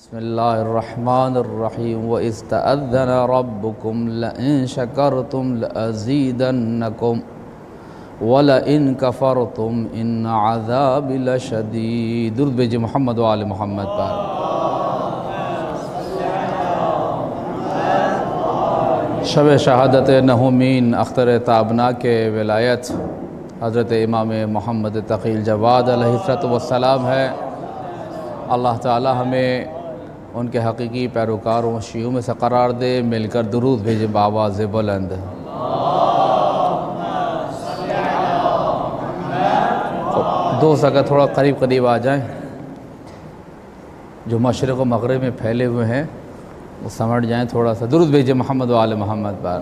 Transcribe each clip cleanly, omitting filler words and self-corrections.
بسم اللہ الرحمن الرحیم وَإِذْ تَأَذَّنَ رَبُّكُمْ لَئِن شَكَرْتُمْ لَأَزِيدَنَّكُمْ وَلَئِن كَفَرْتُمْ إِنَّ عَذَابِ لَشَدِيدٌ۔ درود بھیجئے محمد و آل محمد پر۔ شب شہادت نہومین اختر تابناک کے ولایت حضرت امام محمد تقی الجواد علیہ السلام ہے۔ اللہ تعالی ہمیں ان کے حقیقی پیروکاروں شیعوں میں سے قرار دے، مل کر درود بھیجے بآواز بلند۔ دوست اگر تھوڑا قریب آ جائیں، جو مشرق و مغرب میں پھیلے ہوئے ہیں وہ سمٹ جائیں، تھوڑا سا درود بھیجے محمد و آل محمد پر۔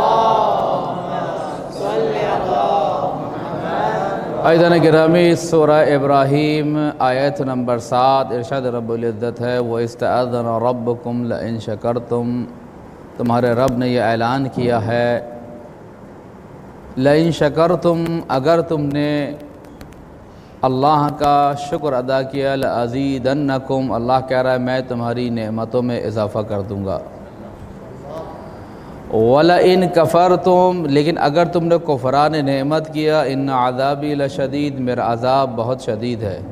عزیزان گرامی، سورہ ابراہیم آیت نمبر 7 ارشاد رب العزت ہے وَإِذْ تَأَذَّنَ رَبُّكُمْ لَئِن شَكَرْتُمْ، تمہارے رب نے یہ اعلان کیا ہے لَئِن شَكَرْتُمْ، اگر تم نے اللہ کا شکر ادا کیا لَأَزِيدَنَّكُمْ، اللہ کہہ رہا ہے میں تمہاری نعمتوں میں اضافہ کر دوں گا۔ وَلَئِن كَفَرْتُمْ، لیکن اگر تم نے کفران نعمت کیا إِنَّ عَذَابِي لَشَدِيدٌ، میرا عذاب بہت شدید ہے۔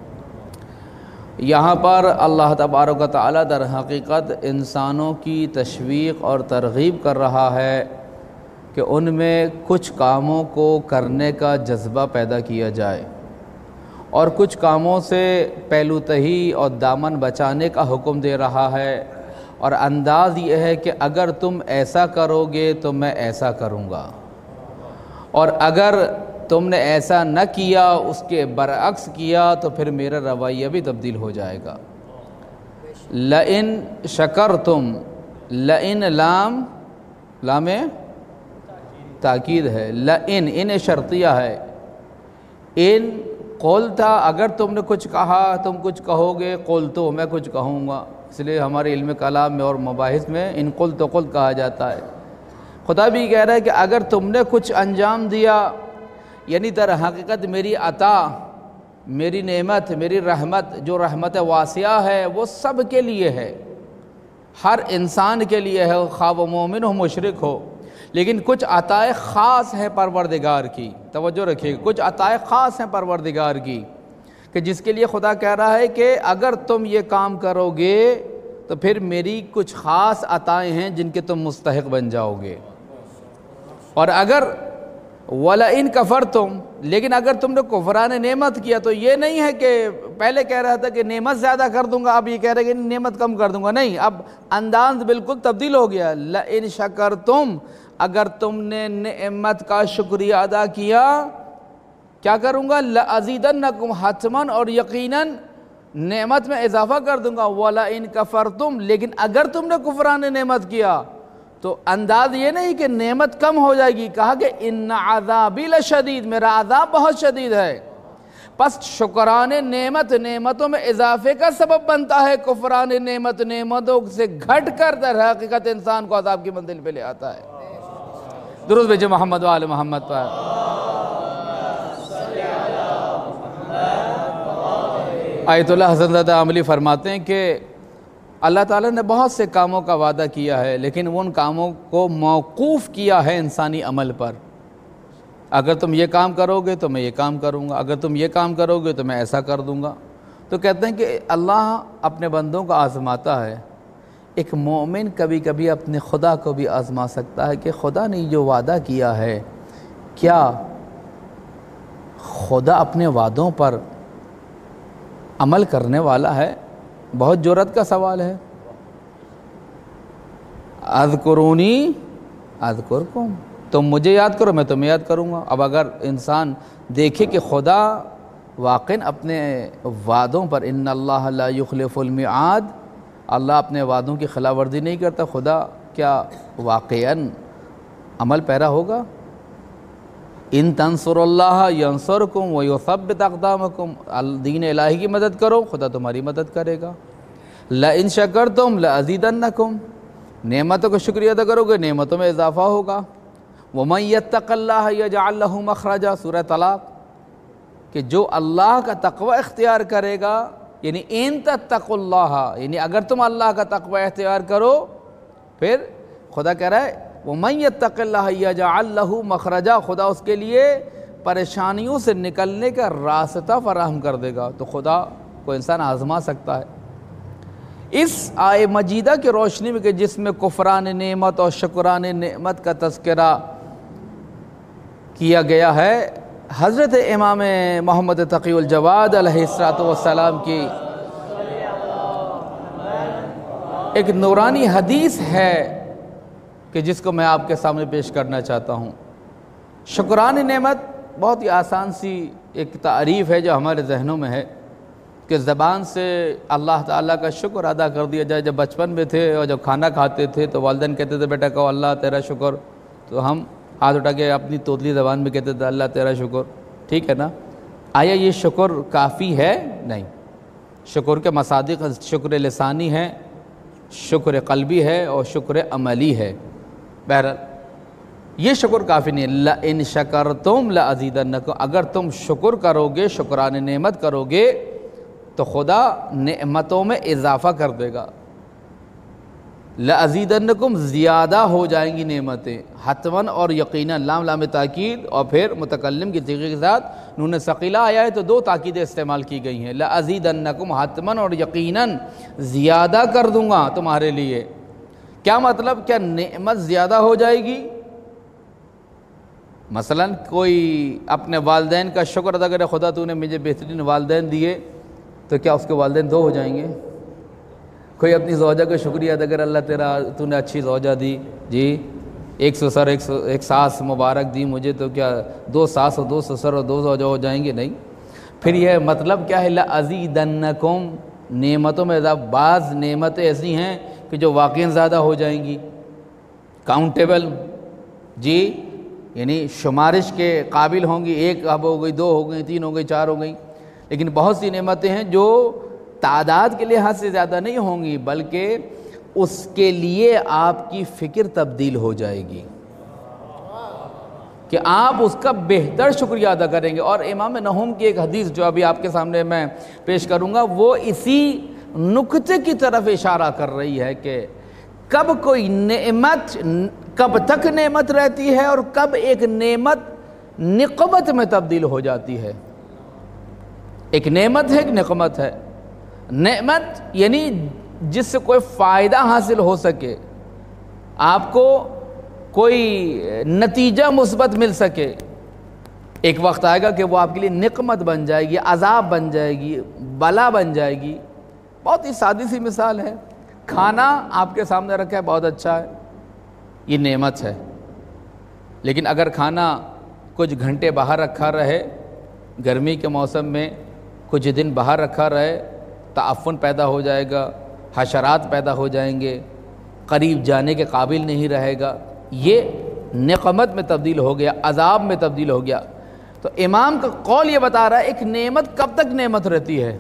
یہاں پر اللہ تبارک و تعالیٰ در حقیقت انسانوں کی تشویق اور ترغیب کر رہا ہے کہ ان میں کچھ کاموں کو کرنے کا جذبہ پیدا کیا جائے اور کچھ کاموں سے پہلو تہی اور دامن بچانے کا حکم دے رہا ہے، اور انداز یہ ہے کہ اگر تم ایسا کرو گے تو میں ایسا کروں گا، اور اگر تم نے ایسا نہ کیا، اس کے برعکس کیا، تو پھر میرا رویہ بھی تبدیل ہو جائے گا۔ لئن شکرتم، لئن لام تاکید ہے، لئن ان شرطیہ ہے، ان قلتا، اگر تم نے کچھ کہا، تم کچھ کہو گے، قلتو میں کچھ کہوں گا، اس لیے ہمارے علم کلام میں اور مباحث میں ان قلت و قلت کہا جاتا ہے۔ خدا بھی کہہ رہا ہے کہ اگر تم نے کچھ انجام دیا، یعنی در حقیقت میری عطا، میری نعمت، میری رحمت جو رحمت واسعہ ہے وہ سب کے لیے ہے، ہر انسان کے لیے ہے، خواہ وہ مومن ہو مشرک ہو، لیکن کچھ عطائے خاص ہیں پروردگار کی، توجہ رکھیے، کچھ عطائے خاص ہیں پروردگار کی، کہ جس کے لیے خدا کہہ رہا ہے کہ اگر تم یہ کام کرو گے تو پھر میری کچھ خاص عطائیں ہیں جن کے تم مستحق بن جاؤ گے، اور اگر وَلَئِن كَفَرْتُمْ، لیکن اگر تم نے کفران نعمت کیا تو یہ نہیں ہے کہ پہلے کہہ رہا تھا کہ نعمت زیادہ کر دوں گا، اب یہ کہہ رہا ہے کہ نعمت کم کر دوں گا، نہیں، اب انداز بالکل تبدیل ہو گیا۔ لَئِن شَكَرْتُمْ، اگر تم نے نعمت کا شکریہ ادا کیا، کیا کروں گا؟ لَأَزِيدَنَّكُمْ، حتماً اور یقیناً نعمت میں اضافہ کر دوں گا۔ وَلَئِن كَفَرْتُمْ، لیکن اگر تم نے کفران نعمت کیا تو انداز یہ نہیں کہ نعمت کم ہو جائے گی، کہا کہ إِنَّ عَذَابِي لَشَدِيدٌ، میرا عذاب بہت شدید ہے۔ پس شکران نعمت نعمتوں میں اضافے کا سبب بنتا ہے، کفران نعمت نعمتوں سے گھٹ کر در حقیقت انسان کو عذاب کی منزل پہ لے آتا ہے۔ درود بھیجئے محمد و آل محمد پر۔ آیت اللہ حسن زادہ عملی فرماتے ہیں کہ اللہ تعالیٰ نے بہت سے کاموں کا وعدہ کیا ہے، لیکن ان کاموں کو موقوف کیا ہے انسانی عمل پر۔ اگر تم یہ کام کرو گے تو میں یہ کام کروں گا، اگر تم یہ کام کرو گے تو میں ایسا کر دوں گا۔ تو کہتے ہیں کہ اللہ اپنے بندوں کو آزماتا ہے۔ ایک مومن کبھی کبھی اپنے خدا کو بھی آزما سکتا ہے کہ خدا نے جو وعدہ کیا ہے، کیا خدا اپنے وعدوں پر عمل کرنے والا ہے؟ بہت جرأت کا سوال ہے۔ اذکرونی اذکرکم، تم مجھے یاد کرو میں تمہیں یاد کروں گا۔ اب اگر انسان دیکھے کہ خدا واقعاً اپنے وعدوں پر، ان اللہ لا یخلف المیعاد، اللہ اپنے وعدوں کی خلاف ورزی نہیں کرتا، خدا کیا واقعاً عمل پیرا ہوگا؟ ان تنصر اللہ ینصرکم ویثبت اقدامکم، دین الہی کی مدد کرو خدا تمہاری مدد کرے گا۔ لئن شکرتم لازیدنکم، نعمتوں کو شکریہ ادا کرو گے نعمتوں میں اضافہ ہوگا۔ ومن یتق اللہ یجعل لہ مخرجا، سورہ طلاق، کہ جو اللہ کا تقوی اختیار کرے گا یعنی ان تتقوا اللہ، یعنی اگر تم اللہ کا تقوی اختیار کرو، پھر خدا کہہ رہا ہے وَمَن يَتَّقِ اللَّهَ يَجْعَلْ لَهُ مَخْرَجًا، خدا اس کے لیے پریشانیوں سے نکلنے کا راستہ فراہم کر دے گا۔ تو خدا کو انسان آزما سکتا ہے۔ اس آیہ مجیدہ کی روشنی میں کہ جس میں کفران نعمت اور شکران نعمت کا تذکرہ کیا گیا ہے، حضرت امام محمد تقی الجواد علیہ السلام کی ایک نورانی حدیث ہے کہ جس کو میں آپ کے سامنے پیش کرنا چاہتا ہوں۔ شکران نعمت بہت ہی آسان سی ایک تعریف ہے جو ہمارے ذہنوں میں ہے کہ زبان سے اللہ تعالیٰ کا شکر ادا کر دیا جائے۔ جب بچپن میں تھے اور جب کھانا کھاتے تھے تو والدین کہتے تھے بیٹا کہو اللہ تیرا شکر، تو ہم ہاتھ اٹھا کے اپنی توتلی زبان میں کہتے تھے اللہ تیرا شکر، ٹھیک ہے نا۔ آیا یہ شکر کافی ہے؟ نہیں، شکر کے مصادق شکر لسانی ہے، شکر قلبی ہے اور شکر عملی ہے۔ بہرحال یہ شکر کافی نہیں ہے۔ لَإِن شَكَرْتُمْ لَأَزِيدَنَّكُمْ، اگر تم شکر کرو گے، شکران نعمت کرو گے تو خدا نعمتوں میں اضافہ کر دے گا۔ لَأَزِيدَنَّكُمْ، زیادہ ہو جائیں گی نعمتیں، حتماً اور یقیناً، لام لام تاکید اور پھر متکلم کی صیغے کے ساتھ نون ثقیلہ آیا ہے تو دو تاکیدیں استعمال کی گئی ہیں۔ لَأَزِيدَنَّكُمْ، حتماً اور یقیناً زیادہ کر دوں گا تمہارے لیے۔ کیا مطلب؟ کیا نعمت زیادہ ہو جائے گی؟ مثلا کوئی اپنے والدین کا شکر ادا کرے، خدا تو نے مجھے بہترین والدین دیے، تو کیا اس کے والدین دو ہو جائیں گے؟ کوئی اپنی زوجہ کا شکریہ ادا کرے، اللہ تیرا تو نے اچھی زوجہ دی، جی ایک سسر ایک ساس مبارک دی مجھے، تو کیا دو ساس اور دو سسر اور دو زوجہ ہو جائیں گے؟ نہیں۔ پھر یہ مطلب کیا ہے؟ لَأَزِيدَنَّكُمْ، نعمتوں میں بعض نعمتیں ایسی ہیں کہ جو واقعاً زیادہ ہو جائیں گی، کاؤنٹیبل، جی یعنی شمارش کے قابل ہوں گی، ایک اب ہو گئی، دو ہو گئی، تین ہو گئی، چار ہو گئی۔ لیکن بہت سی نعمتیں ہیں جو تعداد کے لحاظ سے زیادہ نہیں ہوں گی، بلکہ اس کے لیے آپ کی فکر تبدیل ہو جائے گی کہ آپ اس کا بہتر شکریہ ادا کریں گے۔ اور امام نحوم کی ایک حدیث جو ابھی آپ کے سامنے میں پیش کروں گا، وہ اسی نکتے کی طرف اشارہ کر رہی ہے کہ کب کوئی نعمت کب تک نعمت رہتی ہے اور کب ایک نعمت نقمت میں تبدیل ہو جاتی ہے۔ ایک نعمت ہے، ایک نقمت ہے۔ نعمت یعنی جس سے کوئی فائدہ حاصل ہو سکے، آپ کو کوئی نتیجہ مثبت مل سکے۔ ایک وقت آئے گا کہ وہ آپ کے لیے نقمت بن جائے گی، عذاب بن جائے گی، بلا بن جائے گی۔ بہت ہی سادی سی مثال ہے، کھانا آپ کے سامنے رکھا ہے، بہت اچھا ہے، یہ نعمت ہے۔ لیکن اگر کھانا کچھ گھنٹے باہر رکھا رہے، گرمی کے موسم میں کچھ دن باہر رکھا رہے، تعفن پیدا ہو جائے گا، حشرات پیدا ہو جائیں گے، قریب جانے کے قابل نہیں رہے گا، یہ نقمت میں تبدیل ہو گیا، عذاب میں تبدیل ہو گیا۔ تو امام کا قول یہ بتا رہا ہے ایک نعمت کب تک نعمت رہتی ہے؟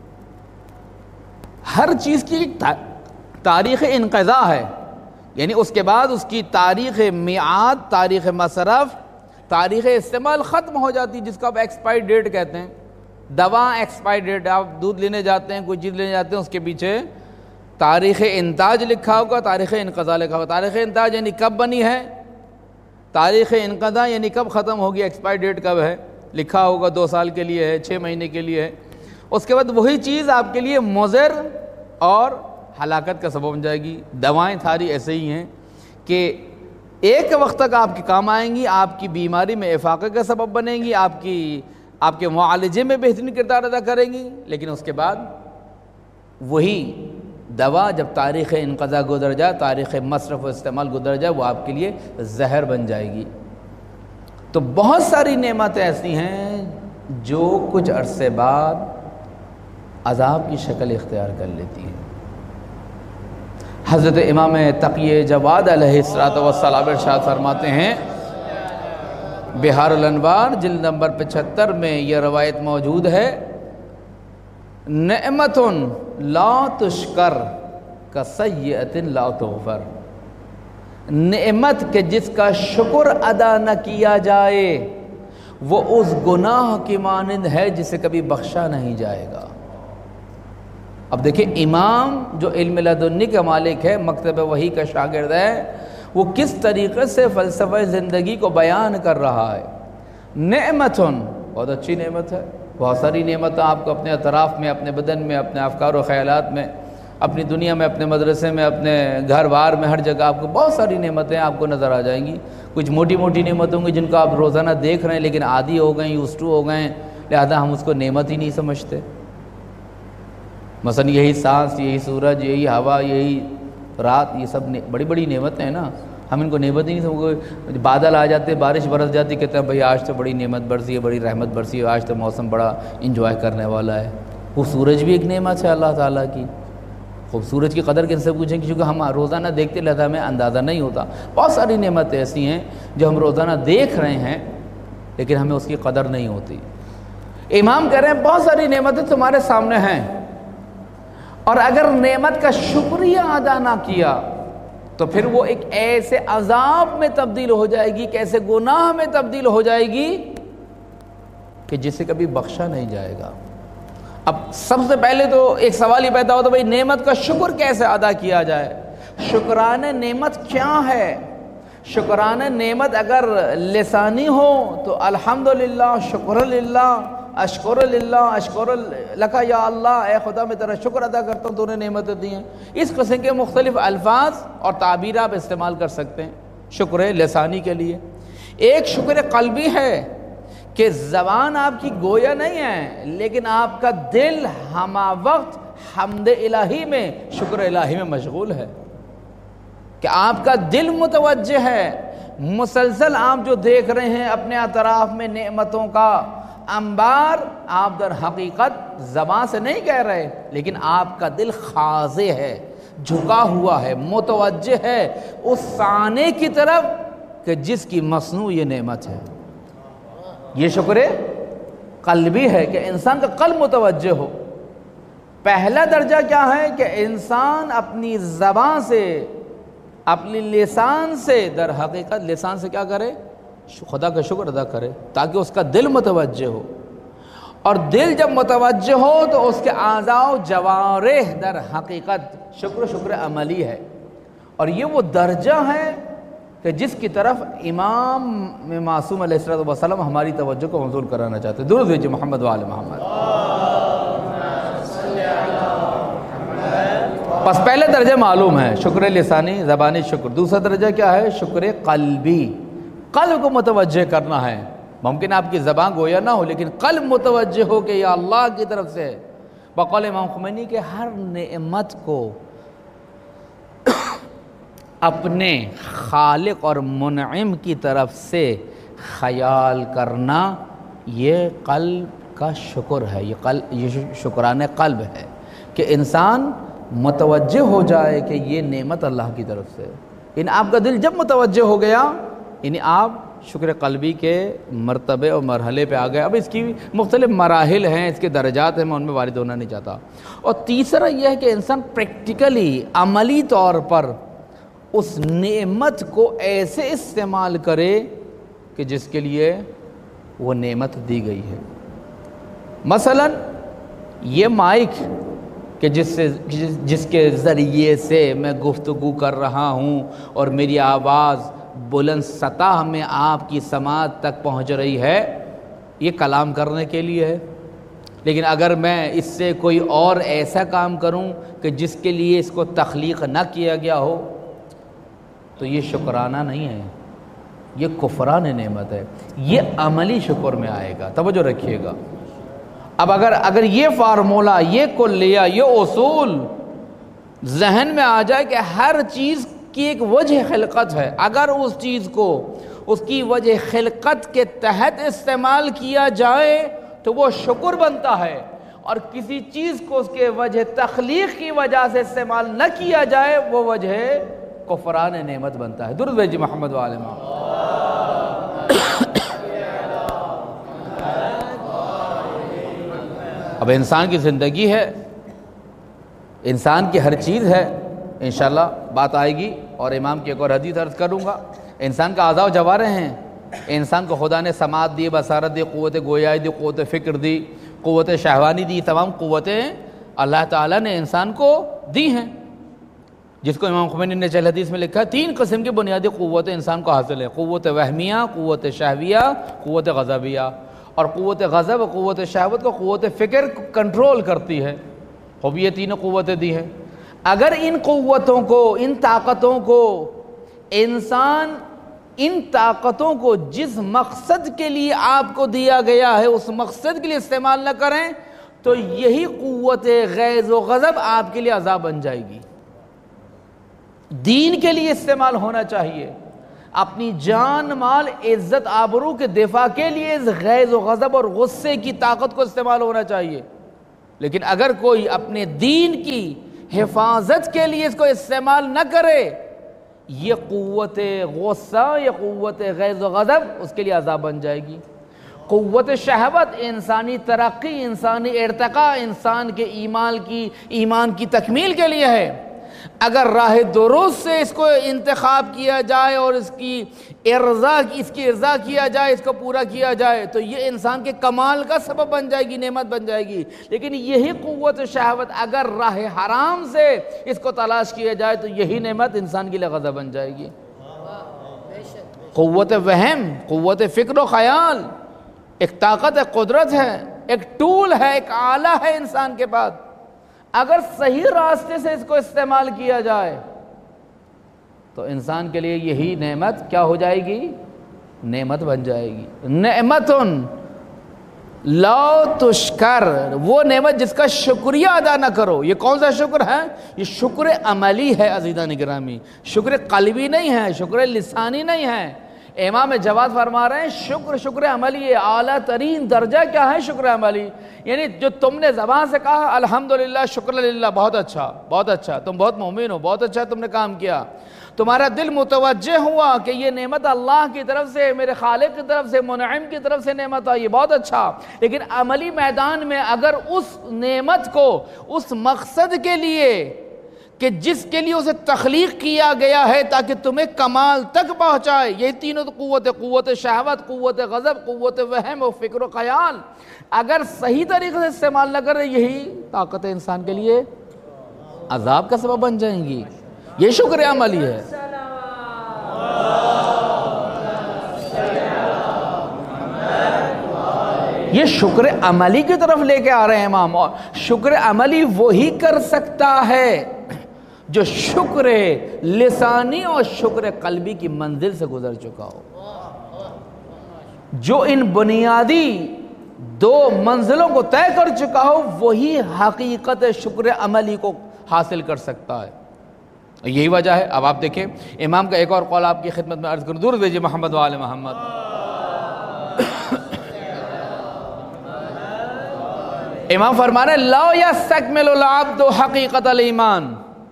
ہر چیز کی تاریخ انقضاء ہے، یعنی اس کے بعد اس کی تاریخ میعاد، تاریخ مصرف، تاریخ استعمال ختم ہو جاتی، جس کو آپ ایکسپائر ڈیٹ کہتے ہیں۔ دوا ایکسپائر ڈیٹ، آپ دودھ لینے جاتے ہیں، کوئی چیز لینے جاتے ہیں، اس کے پیچھے تاریخ انتاج لکھا ہوگا، تاریخ انقضاء لکھا ہوگا۔ تاریخ انتاج یعنی کب بنی ہے، تاریخ انقضاء یعنی کب ختم ہوگی، ایکسپائر ڈیٹ کب ہے، لکھا ہوگا 2 سال کے لیے ہے، 6 مہینے کے لیے ہے۔ اس کے بعد وہی چیز آپ کے لیے مضر اور ہلاکت کا سبب بن جائے گی۔ دوائیں ساری ایسے ہی ہیں کہ ایک وقت تک آپ کے کام آئیں گی، آپ کی بیماری میں افاقے کا سبب بنیں گی، آپ کے معالجے میں بہترین کردار ادا کریں گی، لیکن اس کے بعد وہی دوا جب تاریخ انقضاء گزر جائے، تاریخ مصرف و استعمال گزر جائے، وہ آپ کے لیے زہر بن جائے گی۔ تو بہت ساری نعمتیں ایسی ہیں جو کچھ عرصے بعد عذاب کی شکل اختیار کر لیتی ہیں۔ حضرت امام تقی جواد علیہ السلام ارشاد فرماتے ہیں، بہار الانوار جلد نمبر 75 میں یہ روایت موجود ہے، نعمت لا تشکر کسیئۃ لا تغفر، نعمت کہ جس کا شکر ادا نہ کیا جائے وہ اس گناہ کی مانند ہے جسے کبھی بخشا نہیں جائے گا۔ اب دیکھیں امام جو علم لدنی کا مالک ہے، مکتب وحی کا شاگرد ہے، وہ کس طریقے سے فلسفہ زندگی کو بیان کر رہا ہے۔ نعمتن، بہت اچھی نعمت ہے، بہت ساری نعمتیں آپ کو اپنے اطراف میں، اپنے بدن میں، اپنے افکار و خیالات میں، اپنی دنیا میں، اپنے مدرسے میں، اپنے گھر بار میں، ہر جگہ آپ کو بہت ساری نعمتیں آپ کو نظر آ جائیں گی۔ کچھ موٹی موٹی نعمتیں ہوں گی جن کو آپ روزانہ دیکھ رہے ہیں لیکن عادی ہو گئے، یوز ٹو ہو گئے ہیں، لہذا ہم اس کو نعمت ہی نہیں سمجھتے۔ مثلا یہی سانس، یہی سورج، یہی ہوا، یہی رات، یہ سب بڑی بڑی نعمتیں ہیں نا، ہم ان کو نعمت ہی نہیں سمجھتے۔ بادل آ جاتے، بارش برس جاتی، کہتے ہیں بھئی آج تو بڑی نعمت برسی ہے، بڑی رحمت برسی ہے، آج تو موسم بڑا انجوائے کرنے والا ہے۔ وہ سورج بھی ایک نعمت ہے اللہ تعالیٰ کی۔ خوب سورج کی قدر کن سے پوچھیں، کیونکہ ہم روزانہ دیکھتے رہتا ہمیں اندازہ نہیں ہوتا۔ بہت ساری نعمتیں ایسی ہیں جو ہم روزانہ دیکھ رہے ہیں لیکن ہمیں اس کی قدر نہیں ہوتی۔ امام کہہ رہے ہیں بہت ساری نعمتیں تمہارے سامنے ہیں، اور اگر نعمت کا شکریہ ادا نہ کیا تو پھر وہ ایک ایسے عذاب میں تبدیل ہو جائے گی، کہ ایسے گناہ میں تبدیل ہو جائے گی کہ جسے کبھی بخشا نہیں جائے گا۔ اب سب سے پہلے تو ایک سوال ہی پیدا ہوتا ہے، بھئی نعمت کا شکر کیسے ادا کیا جائے؟ شکران نعمت کیا ہے؟ شکران نعمت اگر لسانی ہو تو الحمدللہ، شکر للہ، اشکر للہ، اشکر لکا یا اللہ، اے خدا میں تیرا شکر ادا کرتا ہوں تو نے نعمتیں دی ہیں۔ اس قسم کے مختلف الفاظ اور تعبیر آپ استعمال کر سکتے ہیں شکر لسانی کے لیے۔ ایک شکر قلبی ہے کہ زبان آپ کی گویا نہیں ہے لیکن آپ کا دل ہمہ وقت حمد الہی میں، شکر الہی میں مشغول ہے، کہ آپ کا دل متوجہ ہے، مسلسل آپ جو دیکھ رہے ہیں اپنے اطراف میں نعمتوں کا انبار، آپ در حقیقت زبان سے نہیں کہہ رہے لیکن آپ کا دل خاضع ہے، جھکا ہوا ہے، متوجہ ہے اس صانع کی طرف کہ جس کی مصنوع یہ نعمت ہے۔ یہ شکر قلبی ہے کہ انسان کا قلب متوجہ ہو۔ پہلا درجہ کیا ہے کہ انسان اپنی زبان سے، اپنی لسان سے، در حقیقت لسان سے کیا کرے؟ خدا کا شکر ادا کرے، تاکہ اس کا دل متوجہ ہو، اور دل جب متوجہ ہو تو اس کے اعضاء و جوارح در حقیقت شکر عملی ہے۔ اور یہ وہ درجہ ہے کہ جس کی طرف امام معصوم علیہ السلام ہماری توجہ کو مبذول کرانا چاہتے ہیں۔ درود بھیجئے محمد و آل محمد۔ پس پہلے درجہ معلوم ہے شکر لسانی، زبانی شکر۔ دوسرا درجہ کیا ہے؟ شکر قلبی، قلب کو متوجہ کرنا ہے۔ ممکن آپ کی زبان گویا نہ ہو لیکن قلب متوجہ ہو کہ یا اللہ کی طرف سے، بقول امام خمینی کہ ہر نعمت کو اپنے خالق اور منعم کی طرف سے خیال کرنا، یہ قلب کا شکر ہے، یہ شکران قلب ہے، کہ انسان متوجہ ہو جائے کہ یہ نعمت اللہ کی طرف سے۔ یعنی آپ کا دل جب متوجہ ہو گیا، یعنی آپ شکر قلبی کے مرتبے اور مرحلے پہ آ گئے۔ اب اس کی مختلف مراحل ہیں، اس کے درجات ہیں، میں ان میں وارد ہونا نہیں چاہتا۔ اور تیسرا یہ ہے کہ انسان پریکٹیکلی، عملی طور پر اس نعمت کو ایسے استعمال کرے کہ جس کے لیے وہ نعمت دی گئی ہے۔ مثلا یہ مائک کہ جس کے ذریعے سے میں گفتگو کر رہا ہوں اور میری آواز بلند سطح میں آپ کی سماعت تک پہنچ رہی ہے، یہ کلام کرنے کے لیے ہے۔ لیکن اگر میں اس سے کوئی اور ایسا کام کروں کہ جس کے لیے اس کو تخلیق نہ کیا گیا ہو تو یہ شکرانہ نہیں ہے، یہ کفران نعمت ہے، یہ عملی شکر میں آئے گا۔ توجہ رکھیے گا۔ اب اگر یہ فارمولہ، یہ کلیہ، یہ اصول ذہن میں آ جائے کہ ہر چیز کی ایک وجہ خلقت ہے، اگر اس چیز کو اس کی وجہ خلقت کے تحت استعمال کیا جائے تو وہ شکر بنتا ہے، اور کسی چیز کو اس کے وجہ تخلیق کی وجہ سے استعمال نہ کیا جائے وہ وجہ کفران نعمت بنتا ہے۔ درود بھیجئے محمد و آل محمد۔ اب انسان کی زندگی ہے، انسان کی ہر چیز ہے، انشاءاللہ بات آئے گی، اور امام کی ایک اور حدیث عرض کروں گا۔ انسان کا اعضاء و جوارح ہیں، انسان کو خدا نے سماعت دی، بصارت دی، قوت گویائی دی، قوت فکر دی، قوت شہوانی دی، تمام قوتیں اللہ تعالیٰ نے انسان کو دی ہیں، جس کو امام خمینی نے چہل حدیث میں لکھا ہے 3 قسم کی بنیادی قوتیں انسان کو حاصل ہے، قوت وہمیہ، قوت شہویہ، قوت غضبیہ۔ اور قوت غضب اور قوت شہوت کو قوت فکر کنٹرول کرتی ہے، خوب یہ تینوں قوتیں دی ہیں۔ اگر ان قوتوں کو، ان طاقتوں کو انسان ان طاقتوں کو جس مقصد کے لیے آپ کو دیا گیا ہے اس مقصد کے لیے استعمال نہ کریں تو یہی قوت غیظ و غضب آپ کے لیے عذاب بن جائے گی۔ دین کے لیے استعمال ہونا چاہیے، اپنی جان مال عزت آبرو کے دفاع کے لیے اس غیظ و غضب اور غصے کی طاقت کو استعمال ہونا چاہیے۔ لیکن اگر کوئی اپنے دین کی حفاظت کے لیے اس کو استعمال نہ کرے، یہ قوت غصہ یا قوت غیظ و غضب اس کے لیے عذاب بن جائے گی۔ قوت شہوت انسانی ترقی، انسانی ارتقاء، انسان کے ایمان کی تکمیل کے لیے ہے۔ اگر راہ درست سے اس کو انتخاب کیا جائے اور اس کی ارضا کیا جائے، اس کو پورا کیا جائے تو یہ انسان کے کمال کا سبب بن جائے گی، نعمت بن جائے گی۔ لیکن یہی قوت شہوت اگر راہ حرام سے اس کو تلاش کیا جائے تو یہی نعمت انسان کے لیے غضب بن جائے گی۔ قوت وہم، قوت فکر و خیال ایک طاقت ہے، قدرت ہے، ایک ٹول ہے، ایک آلہ ہے انسان کے پاس۔ اگر صحیح راستے سے اس کو استعمال کیا جائے تو انسان کے لیے یہی نعمت کیا ہو جائے گی؟ نعمت بن جائے گی۔ نعمتن لا تشکر، وہ نعمت جس کا شکریہ ادا نہ کرو۔ یہ کون سا شکر ہے؟ یہ شکر عملی ہے عزیزان گرامی، شکر قلبی نہیں ہے، شکر لسانی نہیں ہے۔ امام جواد فرما رہے ہیں شکر عملی اعلیٰ ترین درجہ کیا ہے؟ شکر عملی، یعنی جو تم نے زبان سے کہا الحمدللہ شکر للہ، بہت اچھا، تم بہت مومن ہو، بہت اچھا تم نے کام کیا، تمہارا دل متوجہ ہوا کہ یہ نعمت اللہ کی طرف سے، میرے خالق کی طرف سے، منعم کی طرف سے نعمت آئی، بہت اچھا۔ لیکن عملی میدان میں اگر اس نعمت کو اس مقصد کے لیے کہ جس کے لیے اسے تخلیق کیا گیا ہے تاکہ تمہیں کمال تک پہنچائے، یہ تینوں قوت شہوت، قوت غضب، قوت وہم و فکر و خیال اگر صحیح طریقے سے استعمال نہ کرے، یہی طاقتیں انسان کے لیے عذاب کا سبب بن جائیں گی۔ یہ شکر عملی ہے۔ یہ شکر عملی کی طرف لے کے آ رہے ہیں امام، اور شکر عملی وہی کر سکتا ہے جو شکر لسانی اور شکر قلبی کی منزل سے گزر چکا ہو، جو ان بنیادی 2 منزلوں کو طے کر چکا ہو، وہی حقیقت شکر عملی کو حاصل کر سکتا ہے۔ یہی وجہ ہے۔ اب آپ دیکھیں امام کا ایک اور قول آپ کی خدمت میں عرض کروں، دور بھیجیے محمد و آل محمد۔ امام فرمانے ہیں لا یستکمل العبد حقیقت الایمان،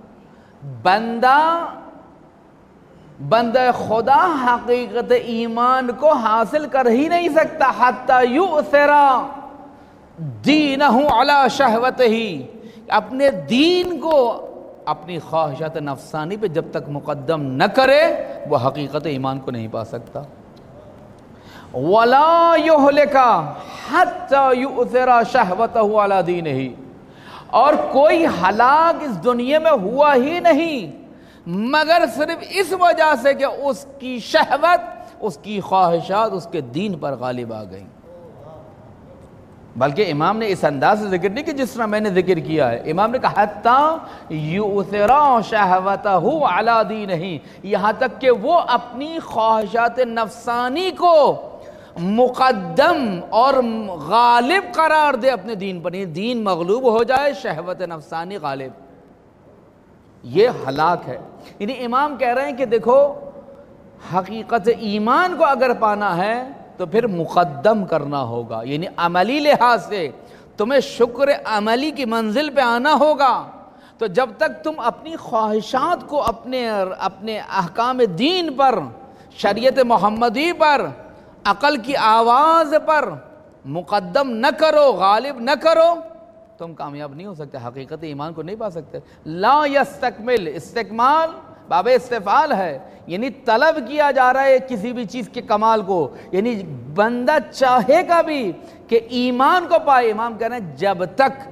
بندہ خدا حقیقت ایمان کو حاصل کر ہی نہیں سکتا حتی یؤثر دینہ علی شہوتہ، اپنے دین کو اپنی خواہشات نفسانی پہ جب تک مقدم نہ کرے وہ حقیقت ایمان کو نہیں پا سکتا۔ وَلَا يُهْلِكَ حَتَّى يُؤْثِرَ شَهْوَتَهُ عَلَى دِينِهِ، اور کوئی ہلاک اس دنیا میں ہوا ہی نہیں مگر صرف اس وجہ سے کہ اس کی شہوت، اس کی خواہشات اس کے دین پر غالب آ گئیں۔ بلکہ امام نے اس انداز سے ذکر نہیں کہ جس طرح میں نے ذکر کیا ہے، امام نے کہا حتی یؤثر شہوتہ علی دینہ، یہاں تک کہ وہ اپنی خواہشات نفسانی کو مقدم اور غالب قرار دے اپنے دین پر، یہ دین مغلوب ہو جائے، شہوت نفسانی غالب، یہ ہلاک ہے۔ یعنی امام کہہ رہے ہیں کہ دیکھو حقیقت ایمان کو اگر پانا ہے تو پھر مقدم کرنا ہوگا، یعنی عملی لحاظ سے تمہیں شکر عملی کی منزل پہ آنا ہوگا۔ تو جب تک تم اپنی خواہشات کو اپنے احکام دین پر، شریعت محمدی پر، عقل کی آواز پر مقدم نہ کرو، غالب نہ کرو، تم کامیاب نہیں ہو سکتے، حقیقت ایمان کو نہیں پا سکتے۔ لا یستکمل، استکمال باب استفعال ہے، یعنی طلب کیا جا رہا ہے کسی بھی چیز کے کمال کو، یعنی بندہ چاہے گا بھی کہ ایمان کو پائے، امام کہہ رہے ہیں جب تک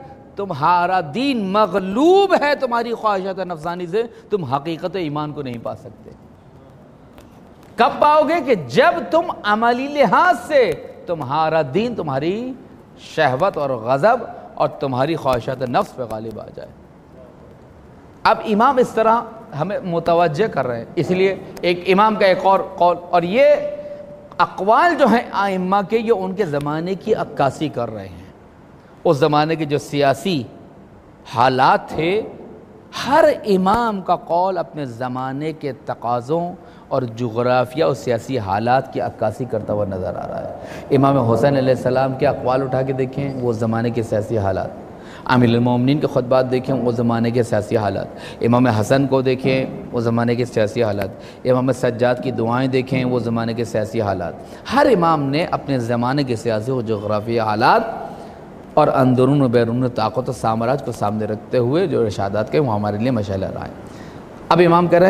تمہارا دین مغلوب ہے تمہاری خواہشات نفسانی سے، تم حقیقت ایمان کو نہیں پا سکتے۔ کب پاؤ گے؟ کہ جب تم عملی لحاظ سے تمہارا دین تمہاری شہوت اور غضب اور تمہاری خواہشات نفس پہ غالب آ جائے۔ اب امام اس طرح ہمیں متوجہ کر رہے ہیں، اس لیے ایک امام کا ایک اور قول، اور یہ اقوال جو ہیں ائمہ کے، یہ ان کے زمانے کی عکاسی کر رہے ہیں۔ اس زمانے کے جو سیاسی حالات تھے، ہر امام کا قول اپنے زمانے کے تقاضوں اور جغرافیہ اور سیاسی حالات کی عکاسی کرتا ہوا نظر آ رہا ہے۔ امام حسین علیہ السلام کے اقوال اٹھا کے دیکھیں، وہ زمانے کے سیاسی حالات، امیر المومنین کے خطبات دیکھیں، وہ زمانے کے سیاسی حالات، امام حسن کو دیکھیں، وہ زمانے کے سیاسی حالات، امام سجاد کی دعائیں دیکھیں، وہ زمانے کے سیاسی حالات۔ ہر امام نے اپنے زمانے کے سیاسی اور جغرافیہ حالات اور اندرون و بیرون طاقت و سامراج کو سامنے رکھتے ہوئے جو ارشادات کے وہ ہمارے لیے مشعل راہ ہیں۔ اب امام کہہ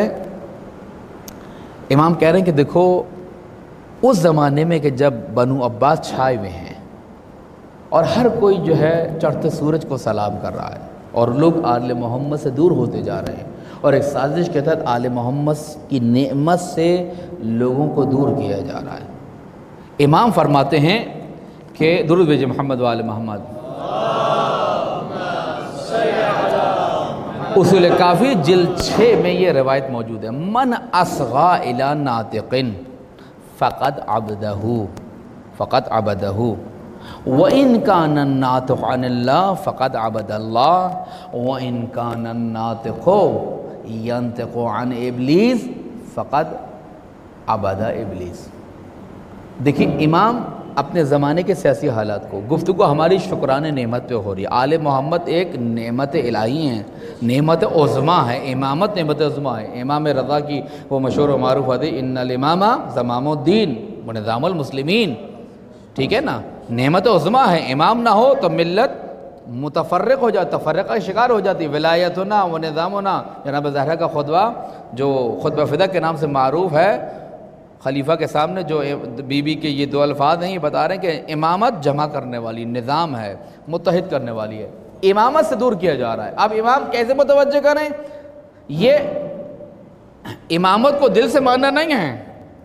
رہے ہیں کہ دیکھو اس زمانے میں کہ جب بنو عباس چھائے ہوئے ہیں اور ہر کوئی جو ہے چڑھتے سورج کو سلام کر رہا ہے اور لوگ آل محمد سے دور ہوتے جا رہے ہیں، اور ایک سازش کے تحت آل محمد کی نعمت سے لوگوں کو دور کیا جا رہا ہے، امام فرماتے ہیں کہ درود بھیجیں محمد و آل محمد۔ اصول کافی جلد 6 میں یہ روایت موجود ہے، من اصغى الى ناطق فقد عبدہ وَإِن كَانَ النَّاطِقُ عَنِ اللَّهِ فَقَدْ عَبَدَ اللَّهِ وَإِن كَانَ النَّاطِقُ يَنْطِقُ عَنْ إِبْلِيسَ فَقَدْ عَبَدَ إِبْلِيسَ۔ دیکھیں امام اپنے زمانے کے سیاسی حالات کو، گفتگو ہماری شکران نعمت پہ ہو رہی ہے۔ آل محمد ایک نعمت الہی ہیں، نعمت عظمیٰ ہے، امامت نعمت عظمیٰ ہے۔ امام رضا کی وہ مشہور و معروف حدیث ان الامام زمام الدین و نظام المسلمین، ٹھیک ہے نا، نعمت عظمیٰ ہے، امام نہ ہو تو ملت متفرق ہو جاتی، تفرقہ کا شکار ہو جاتی۔ ولایتنا و نظامنا، جناب زہرا کا خطبہ جو خطبہ فدا کے نام سے معروف ہے، خلیفہ کے سامنے جو بی بی کے یہ 2 الفاظ ہیں، یہ بتا رہے ہیں کہ امامت جمع کرنے والی نظام ہے، متحد کرنے والی ہے، امامت سے دور کیا جا رہا ہے۔ اب امام کیسے متوجہ کریں؟ یہ امامت کو دل سے ماننا نہیں ہے،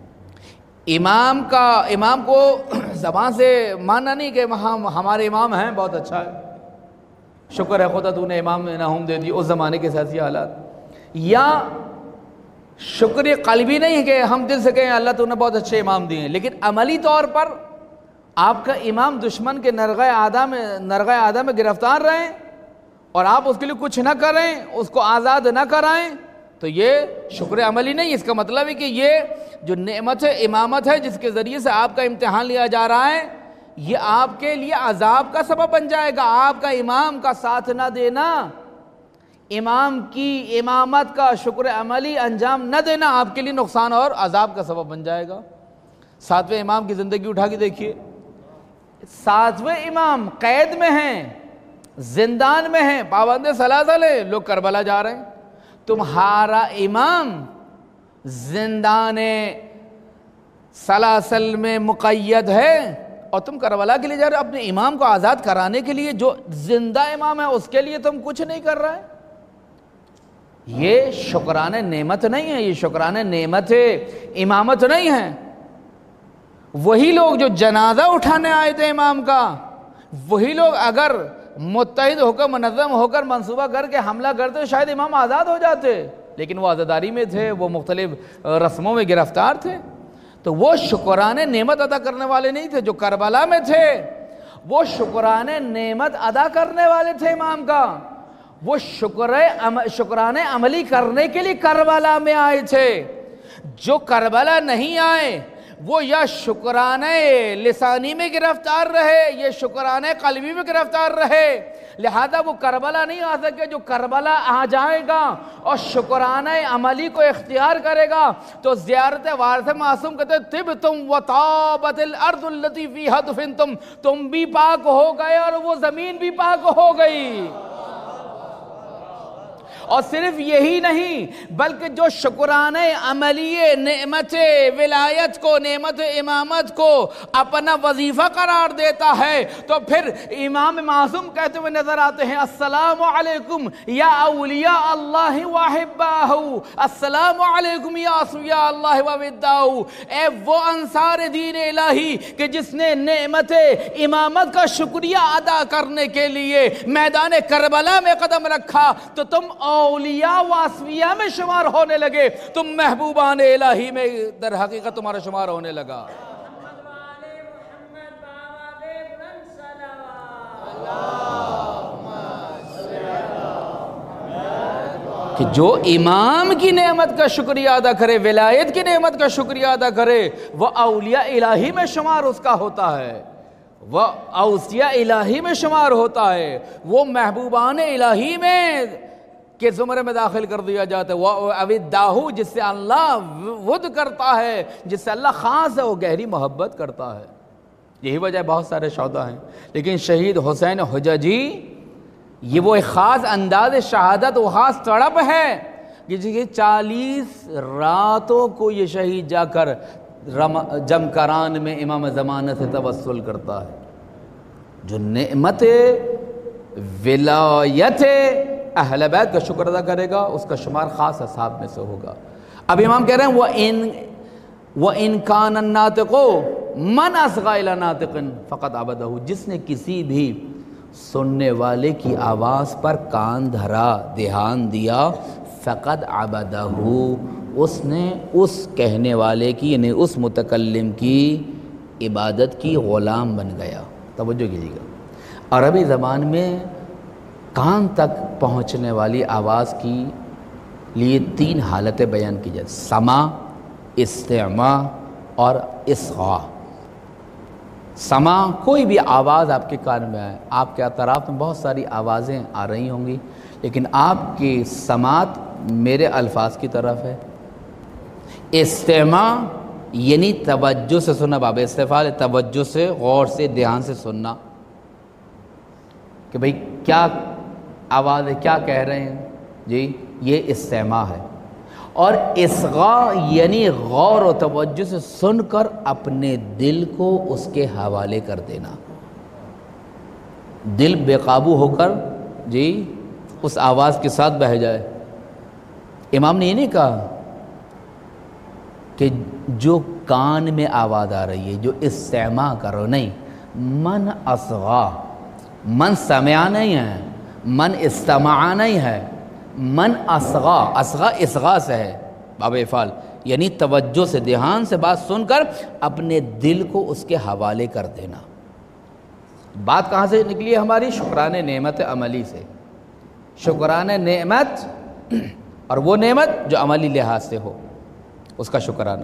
امام کو زبان سے ماننا نہیں کہ ہمارے امام ہیں، بہت اچھا ہے، شکر ہے خدا تو نے امام نہم دے دی، اس زمانے کے سیاسی حالات، یا شکر قلبی نہیں ہے کہ ہم دل سے کہیں اللہ تو نے بہت اچھے امام دیے ہیں، لیکن عملی طور پر آپ کا امام دشمن کے نرغہ اعداء میں گرفتار رہیں اور آپ اس کے لیے کچھ نہ کریں، اس کو آزاد نہ کرائیں، تو یہ شکر عملی نہیں۔ اس کا مطلب ہے کہ یہ جو نعمت امامت ہے جس کے ذریعے سے آپ کا امتحان لیا جا رہا ہے، یہ آپ کے لیے عذاب کا سبب بن جائے گا۔ آپ کا امام کا ساتھ نہ دینا، امام کی امامت کا شکر عملی انجام نہ دینا آپ کے لیے نقصان اور عذاب کا سبب بن جائے گا۔ 7ویں امام کی زندگی اٹھا کے دیکھیے، 7ویں امام قید میں ہیں، زندان میں ہیں، پابند سلاسل ہیں، لوگ کربلا جا رہے ہیں، تمہارا امام زندان سلاسل میں مقید ہے اور تم کربلا کے لیے جا رہے ہو، اپنے امام کو آزاد کرانے کے لیے، جو زندہ امام ہے اس کے لیے تم کچھ نہیں کر رہے۔ یہ شکران نعمت نہیں ہے، یہ شکران نعمت امامت نہیں ہے۔ وہی لوگ جو جنازہ اٹھانے آئے تھے امام کا، وہی لوگ اگر متحد ہو کر منظم ہو کر منصوبہ کر کے حملہ کرتے شاید امام آزاد ہو جاتے، لیکن وہ عزاداری میں تھے، وہ مختلف رسموں میں گرفتار تھے، تو وہ شکران نعمت ادا کرنے والے نہیں تھے۔ جو کربلا میں تھے وہ شکران نعمت ادا کرنے والے تھے امام کا، وہ شکران عملی کرنے کے لیے کربلا میں آئے تھے۔ جو کربلا نہیں آئے وہ یا شکرانے لسانی میں گرفتار رہے، یہ شکرانے قلبی میں گرفتار رہے، لہذا وہ کربلا نہیں آ سکے۔ جو کربلا آ جائے گا اور شکرانے عملی کو اختیار کرے گا تو زیارت وارث معصوم کہتے ہیں طبتم وطابت الارض التي فيها دفنتم، تم بھی پاک ہو گئے اور وہ زمین بھی پاک ہو گئی۔ اور صرف یہی نہیں بلکہ جو شکرانے عملی نعمت ولایت کو، نعمت امامت کو اپنا وظیفہ قرار دیتا ہے، تو پھر امام معصوم کہتے ہوئے نظر آتے ہیں السلام علیکم یا اولیاء اللہ واحباہ، السلام علیکم یا اولیاء اللہ ووداہ، اے وہ انصار دین الہی کہ جس نے نعمت امامت کا شکریہ ادا کرنے کے لیے میدان کربلا میں قدم رکھا تو تم اولیاء و اصفیاء میں شمار ہونے لگے، تم محبوبان الہی میں در حقیقت تمہارا شمار ہونے لگا۔ کہ جو امام کی نعمت کا شکریہ ادا کرے، ولایت کی نعمت کا شکریہ ادا کرے، وہ اولیاء الہی میں شمار اس کا ہوتا ہے، وہ اوصیاء الہی میں شمار ہوتا ہے، وہ محبوبان الہی میں کے زمرے میں داخل کر دیا جاتا ہے، وہ اوداہ جس سے اللہ ود کرتا ہے، جس سے اللہ خاص ہے، وہ گہری محبت کرتا ہے۔ یہی وجہ بہت سارے شہداء ہیں، لیکن شہید حسین حججی یہ وہ ایک خاص انداز شہادت، وہ خاص تڑپ ہے کہ 40 راتوں کو یہ شہید جا کر جمکران میں امام زمانہ سے توسل کرتا ہے۔ جو نعمت ولایت اہل بیت کا شکر ادا کرے گا اس کا شمار خاص اصحاب میں سے ہوگا۔ اب امام کہہ رہے ہیں وَإِن كَانَ النَّاطِقُ مَنْ أَصْغَى إِلَى نَاطِقٍ فَقَدْ عَبَدَهُ، جس نے کسی بھی سننے والے کی آواز پر کان دھرا، دھیان دیا، فقد عبدہ، اس نے اس کہنے والے کی یعنی اس متکلم کی عبادت کی غلام بن گیا۔ توجہ کیجیے گا، عربی زبان میں کان تک پہنچنے والی آواز کی لیے 3 حالتیں بیان کی جائیں، سماع، استماع اور اصغاء۔ سماع کوئی بھی آواز آپ کے کان میں آئے، آپ کے اطراف میں بہت ساری آوازیں آ رہی ہوں گی لیکن آپ کی سماعت میرے الفاظ کی طرف ہے۔ استماع یعنی توجہ سے سننا، باب استفعال توجہ سے، غور سے، دھیان سے سننا کہ بھئی کیا آواز ہے، کیا کہہ رہے ہیں، جی یہ استماع ہے۔ اور اصغاء یعنی غور و توجہ سے سن کر اپنے دل کو اس کے حوالے کر دینا، دل بے قابو ہو کر جی اس آواز کے ساتھ بہہ جائے۔ امام نے یہ نہیں کہا کہ جو کان میں آواز آ رہی ہے، جو استماع کرو، نہیں، من اصغا، من سمع نہیں ہے، من استمع نہیں ہے، من اصغا، اصغا اصغا سے ہے باب افعال، یعنی توجہ سے، دھیان سے بات سن کر اپنے دل کو اس کے حوالے کر دینا۔ بات کہاں سے نکلی ہے ہماری؟ شکران نعمت عملی سے، شکران نعمت، اور وہ نعمت جو عملی لحاظ سے ہو اس کا شکرانہ۔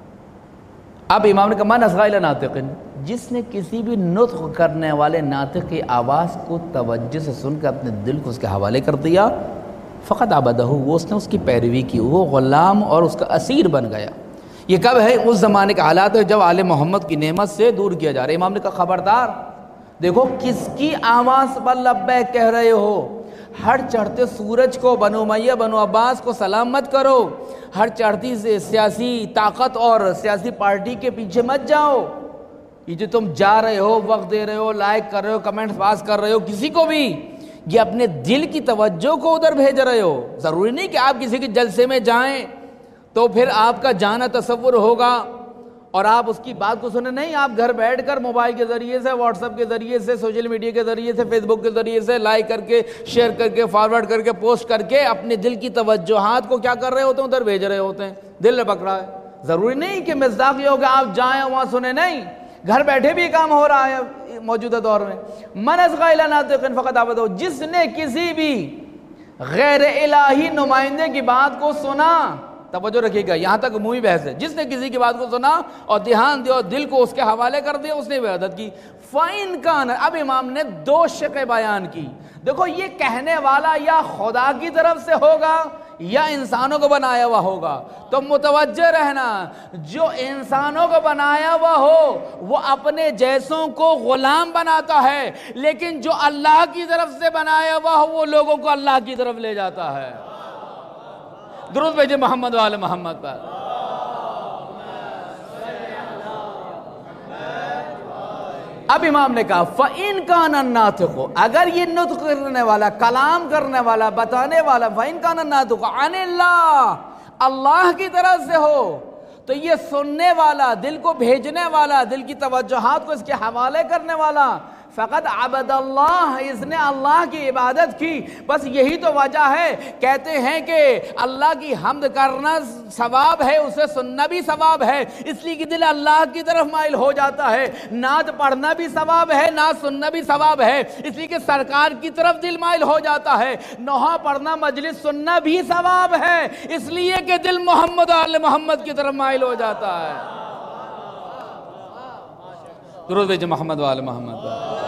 اب امام نے کہا من اصغا الی ناطق، جس نے کسی بھی نطق کرنے والے ناطق کی آواز کو توجہ سے سن کر اپنے دل کو اس کے حوالے کر دیا، فقط عبدہ، وہ اس نے اس کی پیروی کی، وہ غلام اور اس کا اسیر بن گیا۔ یہ کب ہے؟ اس زمانے کے حالات ہے جب آل محمد کی نعمت سے دور کیا جا رہا ہے۔ امام نے کہا خبردار، دیکھو کس کی آواز پر لبیک کہہ رہے ہو، ہر چڑھتے سورج کو، بنو امیہ بنو عباس کو سلام مت کرو، ہر چڑھتی سیاسی طاقت اور سیاسی پارٹی کے پیچھے مت جاؤ، یہ جو تم جا رہے ہو، وقت دے رہے ہو، لائک کر رہے ہو، کمنٹس پاس کر رہے ہو، کسی کو بھی یہ اپنے دل کی توجہ کو ادھر بھیج رہے ہو۔ ضروری نہیں کہ آپ کسی کے جلسے میں جائیں تو پھر آپ کا جانا تصور ہوگا اور آپ اس کی بات کو سنیں، نہیں، آپ گھر بیٹھ کر موبائل کے ذریعے سے، واٹس ایپ کے ذریعے سے، سوشل میڈیا کے ذریعے سے، فیس بک کے ذریعے سے لائک کر کے، شیئر کر کے، فارورڈ کر کے، پوسٹ کر کے اپنے دل کی توجہات کو کیا کر رہے ہوتے ہیں؟ ادھر بھیج رہے ہوتے ہیں، دل نے پکڑا ہے۔ ضروری نہیں کہ مصداق یہ ہو کہ آپ جائیں وہاں سنیں، نہیں، گھر بیٹھے بھی کام ہو رہا ہے موجودہ دور میں۔ من اصغا الی ناطق فقد عبدہ، جس نے کسی بھی غیر الہی نمائندے کی بات کو سنا، توجہ رکھیے گا، یہاں تک عمومی بحث ہے، جس نے کسی کی بات کو سنا اور دھیان دیا اور دل کو اس کے حوالے کر دیا، اس نے عبادت کی۔ فَإِن كَانَ، اب امام نے 2 شقیں بیان کی۔ دیکھو یہ کہنے والا یا خدا کی طرف سے ہوگا یا انسانوں کو بنایا ہوا ہوگا، تو متوجہ رہنا، جو انسانوں کو بنایا ہوا ہو وہ اپنے جیسوں کو غلام بناتا ہے، لیکن جو اللہ کی طرف سے بنایا ہوا ہو وہ لوگوں کو اللہ کی طرف لے جاتا ہے۔ درود بھیجے محمد والے محمد پر۔ اب امام نے کہا فَإِن كَانَ النَّاطِقُ، اگر یہ نطق کرنے والا، کلام کرنے والا، بتانے والا، فَإِن كَانَ النَّاطِقُ عَنِ اللَّهِ، اللہ کی طرف سے ہو، تو یہ سننے والا، دل کو بھیجنے والا، دل کی توجہات کو اس کے حوالے کرنے والا، فقط عبد اللہ، اس نے اللہ کی عبادت کی۔ بس یہی تو وجہ ہے، کہتے ہیں کہ اللہ کی حمد کرنا ثواب ہے، اسے سننا بھی ثواب ہے، اس لیے کہ دل اللہ کی طرف مائل ہو جاتا ہے۔ نعت پڑھنا بھی ثواب ہے، نعت سننا بھی ثواب ہے، اس لیے کہ سرکار کی طرف دل مائل ہو جاتا ہے۔ نوحہ پڑھنا، مجلس سننا بھی ثواب ہے، اس لیے کہ دل محمد آل محمد کی طرف مائل ہو جاتا ہے۔ درود بھیجے محمد وآل محمد۔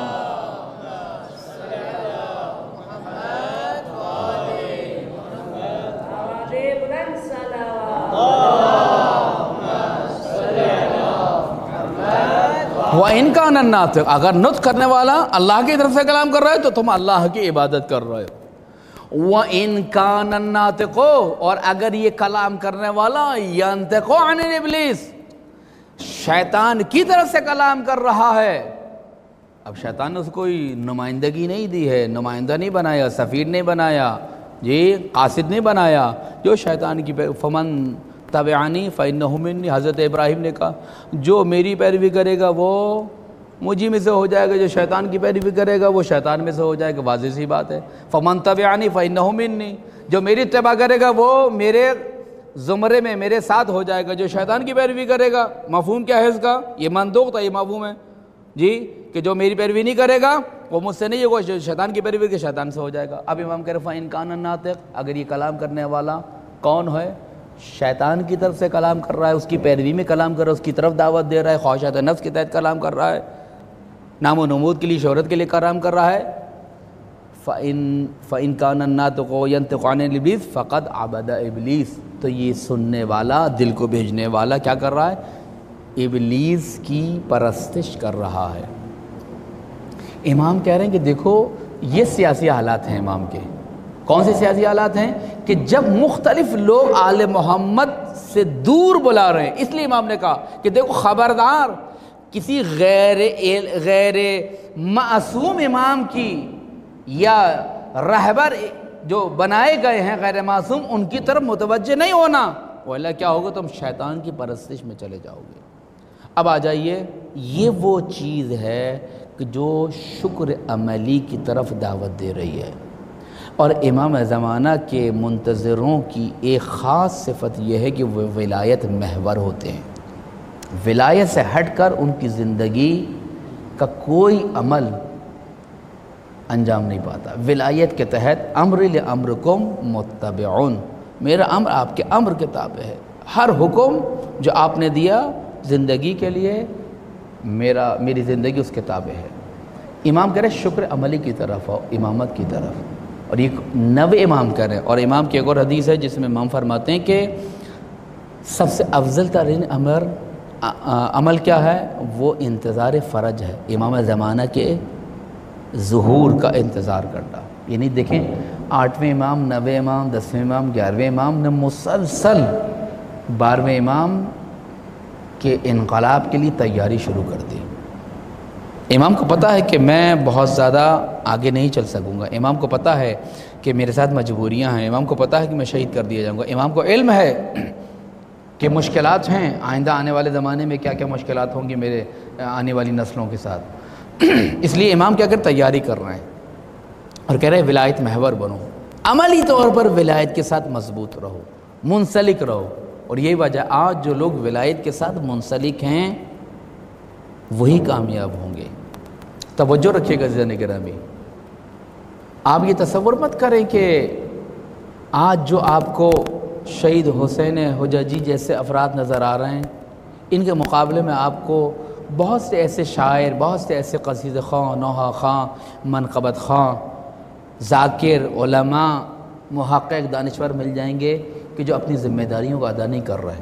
وَإِن كَانَ النَّاطِقُ، اگر نطق کرنے والا اللہ کی طرف سے کلام کر رہا ہے تو تم اللہ کی عبادت کر رہے ہو۔ وَإِن كَانَ النَّاطِقُ، اور اگر یہ کلام کرنے والا يَنطِقُ عَنِ الْإِبْلِيسِ، شیطان کی طرف سے کلام کر رہا ہے۔ اب شیطان نے اس کو کوئی نمائندگی نہیں دی ہے، نمائندہ نہیں بنایا، سفیر نہیں بنایا، جی قاصد نہیں بنایا، جو شیطان کی فمن تبعنی فإنہ منی، حضرت ابراہیم نے کہا جو میری پیروی کرے گا وہ مجھی میں سے ہو جائے گا، جو شیطان کی پیروی کرے گا وہ شیطان میں سے ہو جائے گا۔ واضح سی بات ہے، فمن تبعنی فإنہ منی، جو میری اتباع کرے گا وہ میرے زمرے میں میرے ساتھ ہو جائے گا، جو شیطان کی پیروی کرے گا، مفہوم کیا ہے اس کا؟ یہ مندوق تھا، یہ مفہوم ہے جی، کہ جو میری پیروی نہیں کرے گا وہ مجھ سے نہیں ہوگا، جو شیطان کی پیروی کے شیطان سے ہو جائے گا۔ اب امام کہہ رہے فَإِن كَانَ النَّاطِقُ، اگر یہ کلام کرنے والا کون ہے؟ شیطان کی طرف سے کلام کر رہا ہے، اس کی پیروی میں کلام کر رہا ہے، اس کی طرف دعوت دے رہا ہے، خواہشات نفس کے تحت کلام کر رہا ہے، نام و نمود کے لیے، شہرت کے لیے کلام کر رہا ہے، فَإِن كَانَ النَّاطِقُ يَنطِقُ عَنِ الْإِبْلِيسِ فَقَدْ عَبَدَ إِبْلِيسَ، تو یہ سننے والا، دل کو بھیجنے والا کیا کر رہا ہے؟ ابلیس کی پرستش کر رہا ہے۔ امام کہہ رہے ہیں کہ دیکھو یہ سیاسی حالات ہیں امام کے۔ کون سے سیاسی حالات ہیں؟ کہ جب مختلف لوگ آل محمد سے دور بلا رہے ہیں، اس لیے امام نے کہا کہ دیکھو خبردار، کسی غیر معصوم امام کی یا رہبر جو بنائے گئے ہیں غیر معصوم، ان کی طرف متوجہ نہیں ہونا، وَإِلَّا کیا ہوگا؟ تم شیطان کی پرستش میں چلے جاؤ گے۔ اب آ جائیے، یہ وہ چیز ہے کہ جو شکر عملی کی طرف دعوت دے رہی ہے، اور امام زمانہ کے منتظروں کی ایک خاص صفت یہ ہے کہ وہ ولایت محور ہوتے ہیں۔ ولایت سے ہٹ کر ان کی زندگی کا کوئی عمل انجام نہیں پاتا۔ ولایت کے تحت امر لامرکم متبعون، میرا امر آپ کے امر کے تابع ہے، ہر حکم جو آپ نے دیا زندگی کے لیے میری زندگی اس کے تابع ہے۔ امام کہہ رہے شکر عملی کی طرف اور امامت کی طرف، اور یہ نوے امام کہہ رہے ہیں۔ اور امام کی ایک اور حدیث ہے جس میں امام فرماتے ہیں کہ سب سے افضل ترین عمل کیا ہے؟ وہ انتظار فرج ہے، امام زمانہ کے ظہور کا انتظار کرنا۔ یعنی دیکھیں 8ویں امام، 9ویں امام، 10ویں امام، 11ویں امام نے مسلسل 12ویں امام کے انقلاب کے لیے تیاری شروع کر دی۔ امام کو پتہ ہے کہ میں بہت زیادہ آگے نہیں چل سکوں گا، امام کو پتہ ہے کہ میرے ساتھ مجبوریاں ہیں، امام کو پتہ ہے کہ میں شہید کر دیا جاؤں گا، امام کو علم ہے کہ مشکلات ہیں، آئندہ آنے والے زمانے میں کیا کیا مشکلات ہوں گی میرے آنے والی نسلوں کے ساتھ، اس لیے امام کیا کر تیاری کر رہے ہیں اور کہہ رہے ہیں ولایت محور بنو، عملی طور پر ولایت کے ساتھ مضبوط رہو، منسلک رہو۔ اور یہی وجہ آج جو لوگ ولایت کے ساتھ منسلک ہیں وہی کامیاب ہوں گے۔ توجہ رکھیے گا عزیزان گرامی، آپ یہ تصور مت کریں کہ آج جو آپ کو شہید حسین حججی جیسے افراد نظر آ رہے ہیں، ان کے مقابلے میں آپ کو بہت سے ایسے شاعر، بہت سے ایسے قصیدہ خواں، نوحہ خواں، منقبت خواں، ذاکر، علماء، محقق، دانشور مل جائیں گے کہ جو اپنی ذمہ داریوں کو ادا نہیں کر رہے۔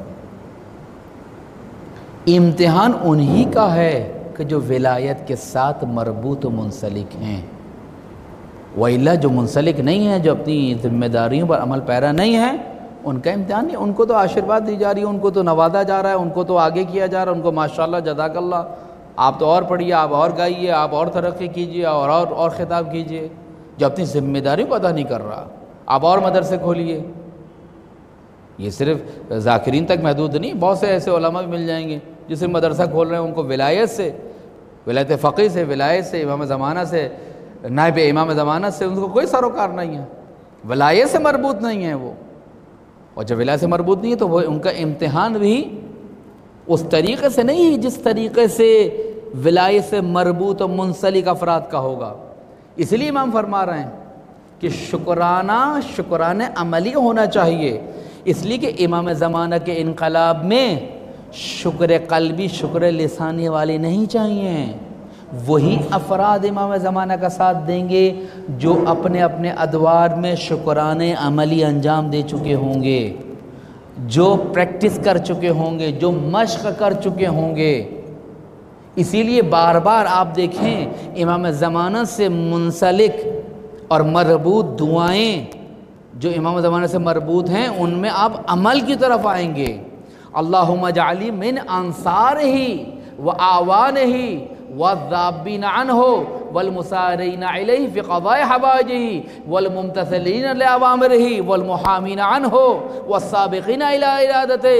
امتحان انہی کا ہے کہ جو ولایت کے ساتھ مربوط و منسلک ہیں، وَإِلَّا جو منسلک نہیں ہیں، جو اپنی ذمہ داریوں پر عمل پیرا نہیں ہیں، ان کا امتحان نہیں، ان کو تو آشرواد دی جا رہی ہے، ان کو تو نوازا جا رہا ہے، ان کو تو آگے کیا جا رہا ہے، ان کو ماشاءاللہ جزاک اللہ، آپ تو اور پڑھیے، آپ اور گائیے، آپ اور ترقی کیجیے، اور خطاب کیجیے۔ جو اپنی ذمہ داری کو ادا نہیں کر رہا، آپ اور مدرسے کھولیے۔ یہ صرف ذاکرین تک محدود نہیں، بہت سے ایسے علماء بھی مل جائیں گے جسے مدرسہ کھول رہے ہیں، ان کو ولایت سے، ولایت فقیہ سے، ولایت سے، امام زمانہ سے، نائب امام زمانہ سے ان کو کوئی سروکار نہیں ہے، ولایت سے مربوط نہیں ہے وہ۔ اور جب ولایت سے مربوط نہیں ہے تو وہ ان کا امتحان بھی اس طریقے سے نہیں ہے جس طریقے سے ولایت سے مربوط اور منسلک افراد کا ہوگا۔ اس لیے امام فرما رہے ہیں کہ شکرانہ عملی ہونا چاہیے، اس لیے کہ امام زمانہ کے انقلاب میں شکر قلبی، شکر لسانی والے نہیں چاہیے، وہی افراد امام زمانہ کا ساتھ دیں گے جو اپنے اپنے ادوار میں شکرانے عملی انجام دے چکے ہوں گے، جو پریکٹس کر چکے ہوں گے، جو مشق کر چکے ہوں گے۔ اسی لیے بار بار آپ دیکھیں امام زمانہ سے منسلک اور مربوط دعائیں جو امام زمانہ سے مربوط ہیں ان میں آپ عمل کی طرف آئیں گے۔ اللہم اجعلی من انصارہ وآوانہ والذابین عنہ والمسارین علیہ فی قضاء حوائجہ والممتثلین لأوامرہ والمحامین عنہ والسابقین الی ارادتہ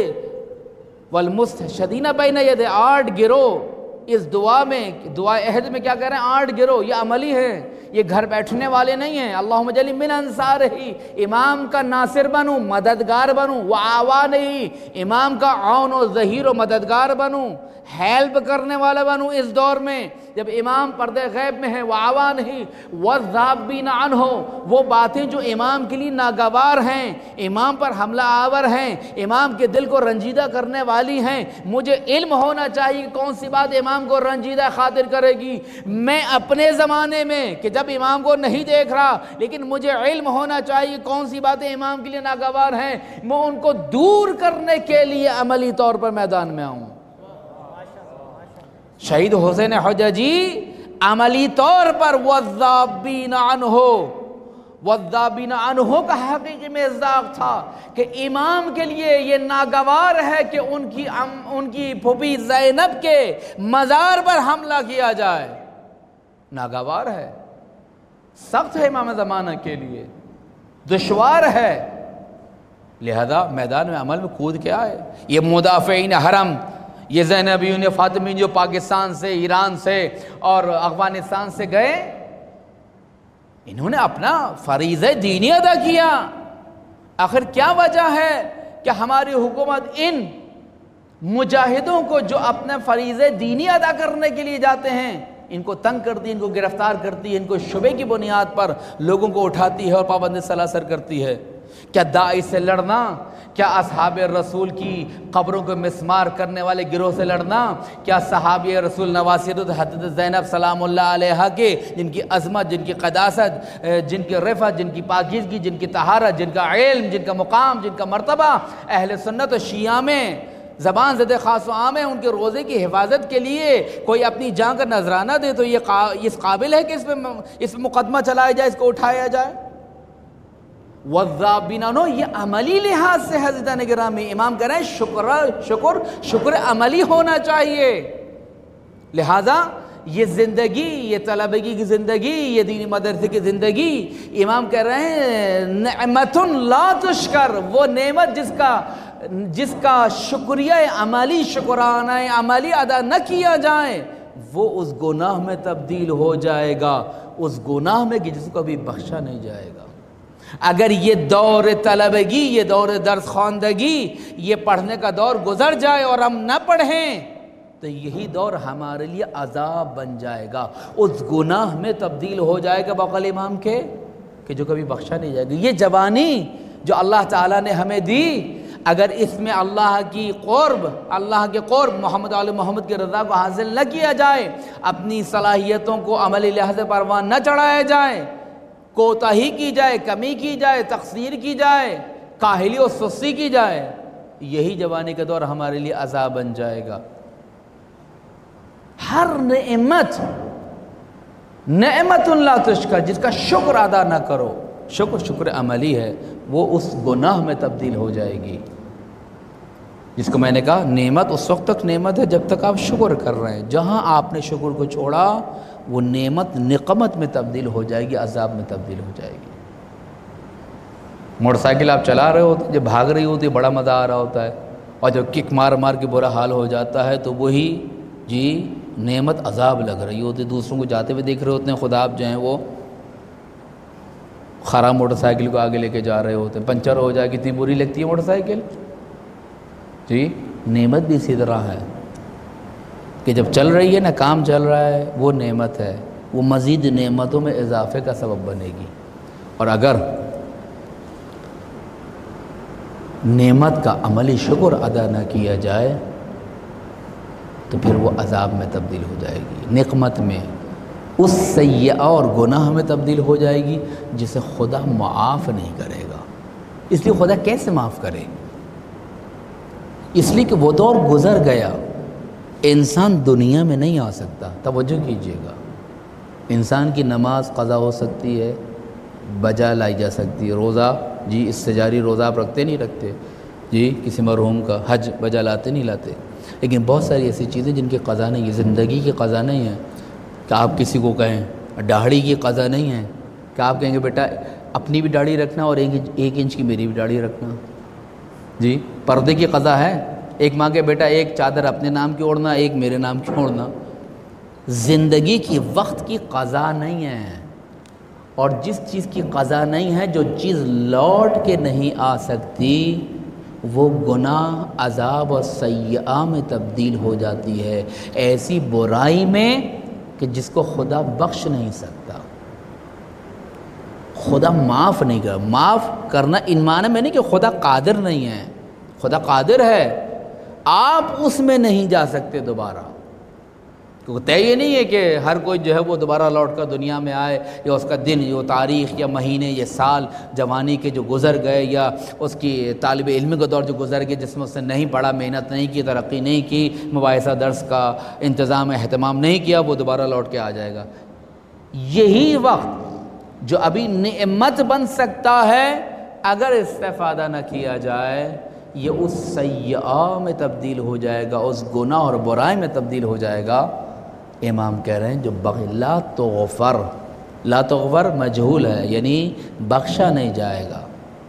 والمستشہدین بین ید۔ 8 گروہ اس دعا میں، دعا عہد میں کیا کہہ رہے ہیں؟ 8 گروہ، یہ عملی ہیں، یہ گھر بیٹھنے والے نہیں ہیں۔ اللہم اجعل من انصارہ، امام کا ناصر بنو، مددگار بنو، وآوانہ، امام کا عون و ظہیر و مددگار بنو، ہیلپ کرنے والا بنو اس دور میں جب امام پردے غیب میں ہے۔ وآوانہ والذابین عنہ، وہ باتیں جو امام کے لیے ناگوار ہیں، امام پر حملہ آور ہیں، امام کے دل کو رنجیدہ کرنے والی ہیں، مجھے علم ہونا چاہیے کہ کون سی بات امام کو رنجیدہ خاطر کرے گی۔ میں اپنے زمانے میں کہ جب امام کو نہیں دیکھ رہا لیکن مجھے علم ہونا چاہیے کون سی باتیں امام کے لیے ناگوار ہیں، میں ان کو دور کرنے کے لیے عملی طور پر میدان میں آؤں۔ شہید حسین حججی عملی طور پر والذابین عنہ، والذابین عنہ کا حقیقی مصداق تھا کہ امام کے لیے یہ ناگوار ہے کہ ان کی پھوپھی زینب کے مزار پر حملہ کیا جائے، ناگوار ہے، سخت ہے امام زمانہ کے لیے، دشوار ہے، لہذا میدان میں عمل میں کود کے آئے۔ یہ مدافعین حرم، یہ زینبیون فاطمین جو پاکستان سے، ایران سے اور افغانستان سے گئے، انہوں نے اپنا فریضہ دینی ادا کیا۔ آخر کیا وجہ ہے کہ ہماری حکومت ان مجاہدوں کو جو اپنے فریضہ دینی ادا کرنے کے لیے جاتے ہیں ان کو تنگ کرتی، ان کو گرفتار کرتی ہے، ان کو شبے کی بنیاد پر لوگوں کو اٹھاتی ہے اور پابند سلاسل کرتی ہے؟ کیا داعش سے لڑنا، کیا اصحاب رسول کی قبروں کو مسمار کرنے والے گروہ سے لڑنا، کیا صحابی رسول نواسر حضرت زینب سلام اللہ علیہا کے جن کی عظمت، جن کی قداست، جن کی رفعت، جن کی پاکیزگی، جن کی طہارت، جن کا علم، جن کا مقام، جن کا مرتبہ اہل سنت و شیعہ میں زبان زد خاص و عام ہے، ان کے روزے کی حفاظت کے لیے کوئی اپنی جان کا نذرانہ دے تو یہ اس قابل ہے کہ اس پہ مقدمہ چلایا جائے، اس کو اٹھایا جائے؟ والذابین عنہ، یہ عملی لحاظ سے حضرت گرامی امام کہہ رہے ہیں شکر عملی ہونا چاہیے۔ لہذا یہ زندگی، یہ طلبگی کی زندگی، یہ دینی مدرسے کی زندگی، امام کہہ رہے ہیں نعمت لا تشکر، وہ نعمت جس کا شکریہ عملی، شکرانہ عملی ادا نہ کیا جائے وہ اس گناہ میں تبدیل ہو جائے گا، اس گناہ میں کہ جس کو ابھی بخشا نہیں جائے گا۔ اگر یہ دور طلبگی، یہ دور درس خواندگی، یہ پڑھنے کا دور گزر جائے اور ہم نہ پڑھیں تو یہی دور ہمارے لیے عذاب بن جائے گا، اس گناہ میں تبدیل ہو جائے گا بقول امام کے کہ جو کبھی بخشا نہیں جائے گا۔ یہ جوانی جو اللہ تعالیٰ نے ہمیں دی، اگر اس میں اللہ کے قرب محمد علیہ محمد کی رضا کو حاصل نہ کیا جائے، اپنی صلاحیتوں کو عملی لحاظ پروان نہ چڑھایا جائے، کوتاہی کی جائے، کمی کی جائے، تقصیر کی جائے، کاہلی و سستی کی جائے، یہی جوانی کا دور ہمارے لیے عذاب بن جائے گا۔ ہر نعمت لا تشکر، جس کا شکر ادا نہ کرو، شکر عملی ہے، وہ اس گناہ میں تبدیل ہو جائے گی۔ جس کو میں نے کہا نعمت اس وقت تک نعمت ہے جب تک آپ شکر کر رہے ہیں، جہاں آپ نے شکر کو چھوڑا وہ نعمت نقمت میں تبدیل ہو جائے گی، عذاب میں تبدیل ہو جائے گی۔ موٹر سائیکل آپ چلا رہے ہوتے، جب بھاگ رہی ہوتی بڑا مزہ آ رہا ہوتا ہے، اور جب کک مار مار کے برا حال ہو جاتا ہے تو وہی نعمت عذاب لگ رہی ہوتی، دوسروں کو جاتے ہوئے دیکھ رہے ہوتے ہیں، خدا آپ جو ہیں وہ خراب موٹر سائیکل کو آگے لے کے جا رہے ہوتے ہیں، پنچر ہو جائے، کتنی بری لگتی ہے موٹر سائیکل۔ نعمت بھی اسی طرح ہے کہ جب چل رہی ہے نا، کام چل رہا ہے، وہ نعمت ہے، وہ مزید نعمتوں میں اضافے کا سبب بنے گی۔ اور اگر نعمت کا عملی شکر ادا نہ کیا جائے تو پھر وہ عذاب میں تبدیل ہو جائے گی، نقمت میں، اس سیئہ اور گناہ میں تبدیل ہو جائے گی جسے خدا معاف نہیں کرے گا۔ اس لیے خدا کیسے معاف کرے؟ اس لیے کہ وہ دور گزر گیا، انسان دنیا میں نہیں آ سکتا۔ توجہ کیجئے گا، انسان کی نماز قضا ہو سکتی ہے، بجا لائی جا سکتی ہے، روزہ اس سے جاری روزہ آپ رکھتے نہیں رکھتے، کسی مرحوم کا حج بجا لاتے نہیں لاتے، لیکن بہت ساری ایسی چیزیں جن کی قضا نہیں ہے، زندگی کی قضا نہیں ہے کہ آپ کسی کو کہیں، داڑھی کی قضا نہیں ہے کہ آپ کہیں گے بیٹا اپنی بھی داڑھی رکھنا اور 1 انچ کی میری بھی داڑھی رکھنا۔ پردے کی قضا ہے، ایک ماں کے بیٹا ایک چادر اپنے نام کی اوڑھنا، ایک میرے نام کی اوڑھنا۔ زندگی کی وقت کی قضا نہیں ہے، اور جس چیز کی قضا نہیں ہے، جو چیز لوٹ کے نہیں آ سکتی، وہ گناہ، عذاب اور سیئہ میں تبدیل ہو جاتی ہے، ایسی برائی میں کہ جس کو خدا بخش نہیں سکتا، خدا معاف نہیں کرتا۔ معاف کرنا ان معنی میں نہیں کہ خدا قادر نہیں ہے، خدا قادر ہے، آپ اس میں نہیں جا سکتے دوبارہ، کیونکہ طے یہ نہیں ہے کہ ہر کوئی جو ہے وہ دوبارہ لوٹ کر دنیا میں آئے، یا اس کا دن، یا تاریخ، یا مہینے، یا سال جوانی کے جو گزر گئے، یا اس کی طالب علم کا دور جو گزر گئے جس میں اس نے نہیں پڑھا، محنت نہیں کی، ترقی نہیں کی، مباحثہ درس کا انتظام اہتمام نہیں کیا، وہ دوبارہ لوٹ کے آ جائے گا۔ یہی وقت جو ابھی نعمت بن سکتا ہے، اگر استفادہ نہ کیا جائے، یہ اس سیئہ میں تبدیل ہو جائے گا، اس گناہ اور برائی میں تبدیل ہو جائے گا۔ امام کہہ رہے ہیں جو لا تغفر مجہول ہے، یعنی بخشا نہیں جائے گا۔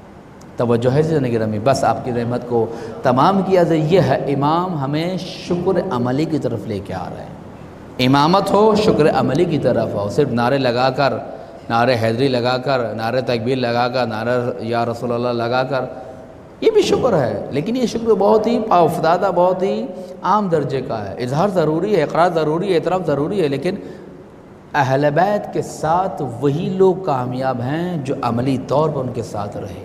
توجہ ہے زندگی رمی، بس آپ کی رحمت کو تمام کیا جائے۔ یہ ہے امام ہمیں شکر عملی کی طرف لے کے آ رہے ہیں۔ امامت ہو شکر عملی کی طرف ہو، صرف نعرے لگا کر، نعرے حیدری لگا کر، نعرے تکبیر لگا کر، نعرے یا رسول اللہ لگا کر، یہ بھی شکر ہے، لیکن یہ شکر بہت ہی پاافتادہ، بہت ہی عام درجے کا ہے۔ اظہار ضروری ہے، اقرار ضروری ہے، اعتراف ضروری ہے، لیکن اہل بیت کے ساتھ وہی لوگ کامیاب ہیں جو عملی طور پر ان کے ساتھ رہے۔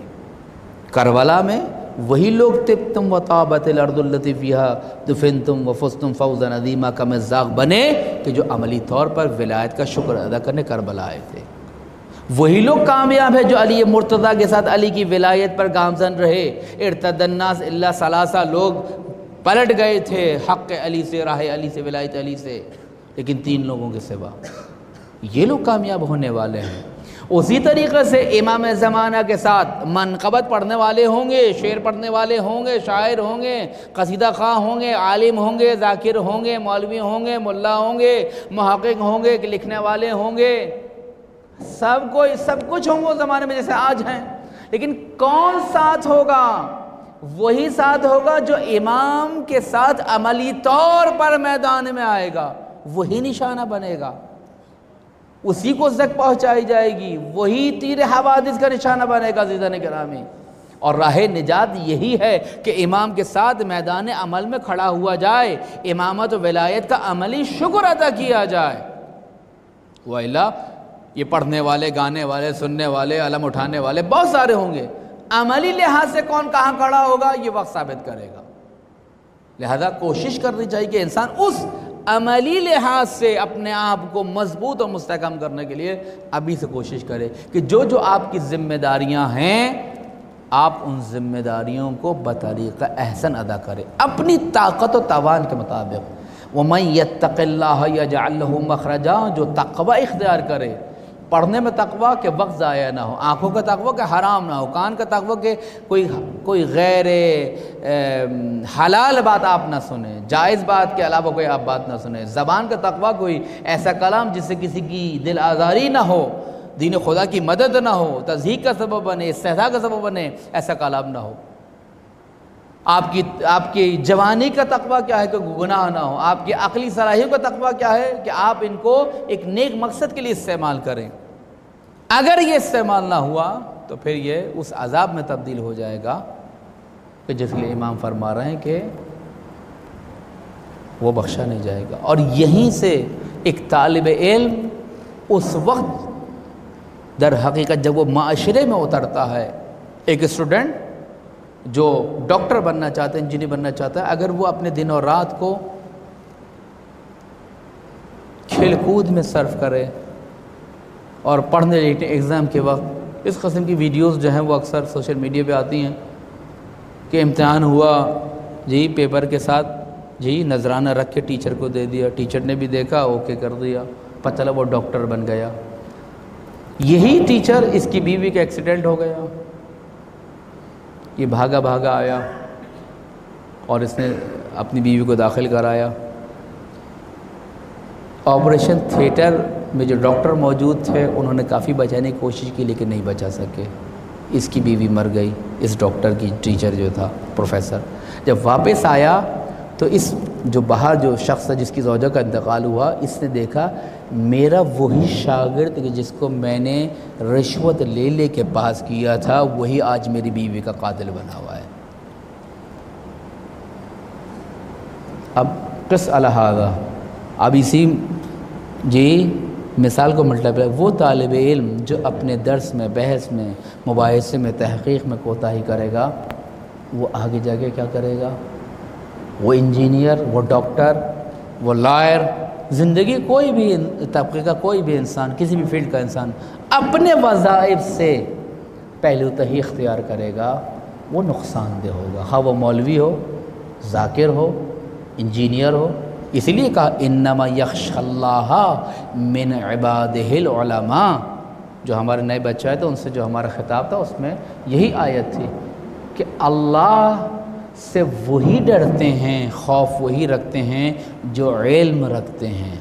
کربلا میں وہی لوگ طبتم وطابت الارض التي فيها دفنتم وفزتم فوزا عظیما کا مصداق بنے کہ جو عملی طور پر ولایت کا شکر ادا کرنے کربلا آئے تھے۔ وہی لوگ کامیاب ہیں جو علی مرتضیٰ کے ساتھ علی کی ولایت پر گامزن رہے۔ ارتد الناس الا ثلاثہ، لوگ پلٹ گئے تھے حق علی سے، راہ علی سے، ولایت علی سے، لیکن 3 لوگوں کے سوا یہ لوگ کامیاب ہونے والے ہیں۔ اسی طریقے سے امام زمانہ کے ساتھ منقبت پڑھنے والے ہوں گے، شعر پڑھنے والے ہوں گے، شاعر ہوں گے، قصیدہ خواں ہوں گے، عالم ہوں گے، ذاکر ہوں گے، مولوی ہوں گے، ملا ہوں گے، محقق ہوں گے، لکھنے والے ہوں گے، سب کچھ ہوں گے اس زمانے میں جیسے آج ہیں، لیکن کون ساتھ ہوگا؟ وہی ساتھ ہوگا جو امام کے ساتھ عملی طور پر میدان میں آئے گا، وہی نشانہ بنے گا، اسی کو زک پہنچائی جائے گی، وہی تیر حوادث کا نشانہ بنے گا۔ عزیزان گرامی، اور راہ نجات یہی ہے کہ امام کے ساتھ میدان عمل میں کھڑا ہوا جائے، امامت و ولایت کا عملی شکر ادا کیا جائے، وَإِلَّا یہ پڑھنے والے، گانے والے، سننے والے، علم اٹھانے والے بہت سارے ہوں گے، عملی لحاظ سے کون کہاں کھڑا ہوگا یہ وقت ثابت کرے گا۔ لہذا کوشش کرنی چاہیے کہ انسان اس عملی لحاظ سے اپنے آپ کو مضبوط اور مستحکم کرنے کے لیے ابھی سے کوشش کرے کہ جو آپ کی ذمہ داریاں ہیں، آپ ان ذمہ داریوں کو بطریقہ احسن ادا کریں، اپنی طاقت و توان کے مطابق۔ وَمَن يَتَّقِ اللَّهَ يَجْعَلْ لَهُ مَخْرَجًا، جو تقوی اختیار کرے پڑھنے میں تقویٰ کہ وقت ضائع نہ ہو، آنکھوں کا تقویٰ کہ حرام نہ ہو، کان کا تقویٰ کہ کوئی غیر حلال بات آپ نہ سنیں، جائز بات کے علاوہ کوئی آپ بات نہ سنیں، زبان کا تقویٰ کوئی ایسا کلام جس سے کسی کی دل آزاری نہ ہو، دین خدا کی مدد نہ ہو، تضحیق کا سبب بنے، استہزاء کا سبب بنے، ایسا کلام نہ ہو۔ آپ کی جوانی کا تقویٰ کیا ہے کہ گناہ نہ ہو، آپ کی عقلی صلاحیت کا تقویٰ کیا ہے کہ آپ ان کو ایک نیک مقصد کے لیے استعمال کریں۔ اگر یہ استعمال نہ ہوا تو پھر یہ اس عذاب میں تبدیل ہو جائے گا کہ جس کے لیے امام فرما رہے ہیں کہ وہ بخشا نہیں جائے گا۔ اور یہیں سے ایک طالب علم اس وقت در حقیقت جب وہ معاشرے میں اترتا ہے، ایک اسٹوڈنٹ جو ڈاکٹر بننا چاہتا ہے، انجینئر بننا چاہتا ہے، اگر وہ اپنے دن اور رات کو کھیل کود میں صرف کرے اور پڑھنے لکھنے ایگزام کے وقت اس قسم کی ویڈیوز جو ہیں وہ اکثر سوشل میڈیا پہ آتی ہیں کہ امتحان ہوا جی، پیپر کے ساتھ جی نذرانہ رکھ کے ٹیچر کو دے دیا، ٹیچر نے بھی دیکھا، اوکے کر دیا، پتہ چلا وہ ڈاکٹر بن گیا۔ یہی ٹیچر، اس کی بیوی کا ایکسیڈنٹ ہو گیا، یہ بھاگا آیا اور اس نے اپنی بیوی کو داخل کرایا۔ آپریشن تھیٹر میں جو ڈاکٹر موجود تھے انہوں نے کافی بچانے کی کوشش کی لیکن نہیں بچا سکے، اس کی بیوی مر گئی، اس ڈاکٹر کی، ٹیچر جو تھا، پروفیسر۔ جب واپس آیا تو اس جو باہر جو شخص ہے جس کی زوجہ کا انتقال ہوا، اس نے دیکھا میرا وہی شاگرد کہ جس کو میں نے رشوت لے کے پاس کیا تھا، وہی آج میری بیوی کا قاتل بنا ہوا ہے۔ اب قص الحاظہ، اب اسی جی مثال کو ملٹیپلائی، وہ طالب علم جو اپنے درس میں، بحث میں، مباحثے میں، تحقیق میں کوتاہی کرے گا، وہ آگے جا کے کیا کرے گا؟ وہ انجینئر، وہ ڈاکٹر، وہ لائر، زندگی کوئی بھی طبقے کا کوئی بھی انسان، کسی بھی فیلڈ کا انسان اپنے وظائف سے پہلوتہی اختیار کرے گا، وہ نقصان دہ ہوگا، خواہ وہ مولوی ہو، ذاکر ہو، انجینئر ہو۔ اسی لیے کہا انما یخشی اللہ من عبادہ العلماء، جو ہمارے نئے بچہ ہے تو ان سے جو ہمارا خطاب تھا اس میں یہی آیت تھی کہ اللہ سے وہی ڈرتے ہیں، خوف وہی رکھتے ہیں جو علم رکھتے ہیں۔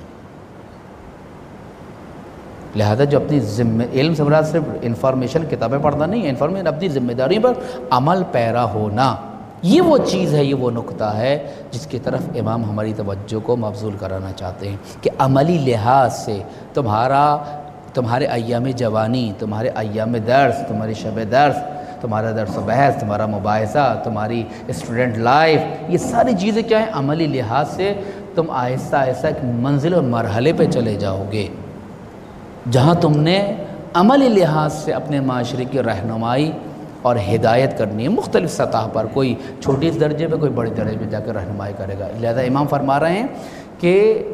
لہذا جو اپنی علم سے مراد صرف انفارمیشن کتابیں پڑھنا نہیں ہے، انفارمیشن اپنی ذمہ داری پر عمل پیرا ہونا، یہ وہ چیز ہے، یہ وہ نقطہ ہے جس کی طرف امام ہماری توجہ کو مبذول کرانا چاہتے ہیں کہ عملی لحاظ سے تمہارے ایام جوانی، تمہارے ایام درس، تمہاری شب درس، تمہارا درس و بحث، تمہارا مباحثہ، تمہاری اسٹوڈنٹ لائف، یہ ساری چیزیں کیا ہیں؟ عملی لحاظ سے تم آہستہ آہستہ ایک منزل اور مرحلے پہ چلے جاؤ گے جہاں تم نے عملی لحاظ سے اپنے معاشرے کی رہنمائی اور ہدایت کرنی ہے مختلف سطح پر، کوئی چھوٹی درجے پہ، کوئی بڑے درجے پہ جا کر رہنمائی کرے گا۔ لہذا امام فرما رہے ہیں کہ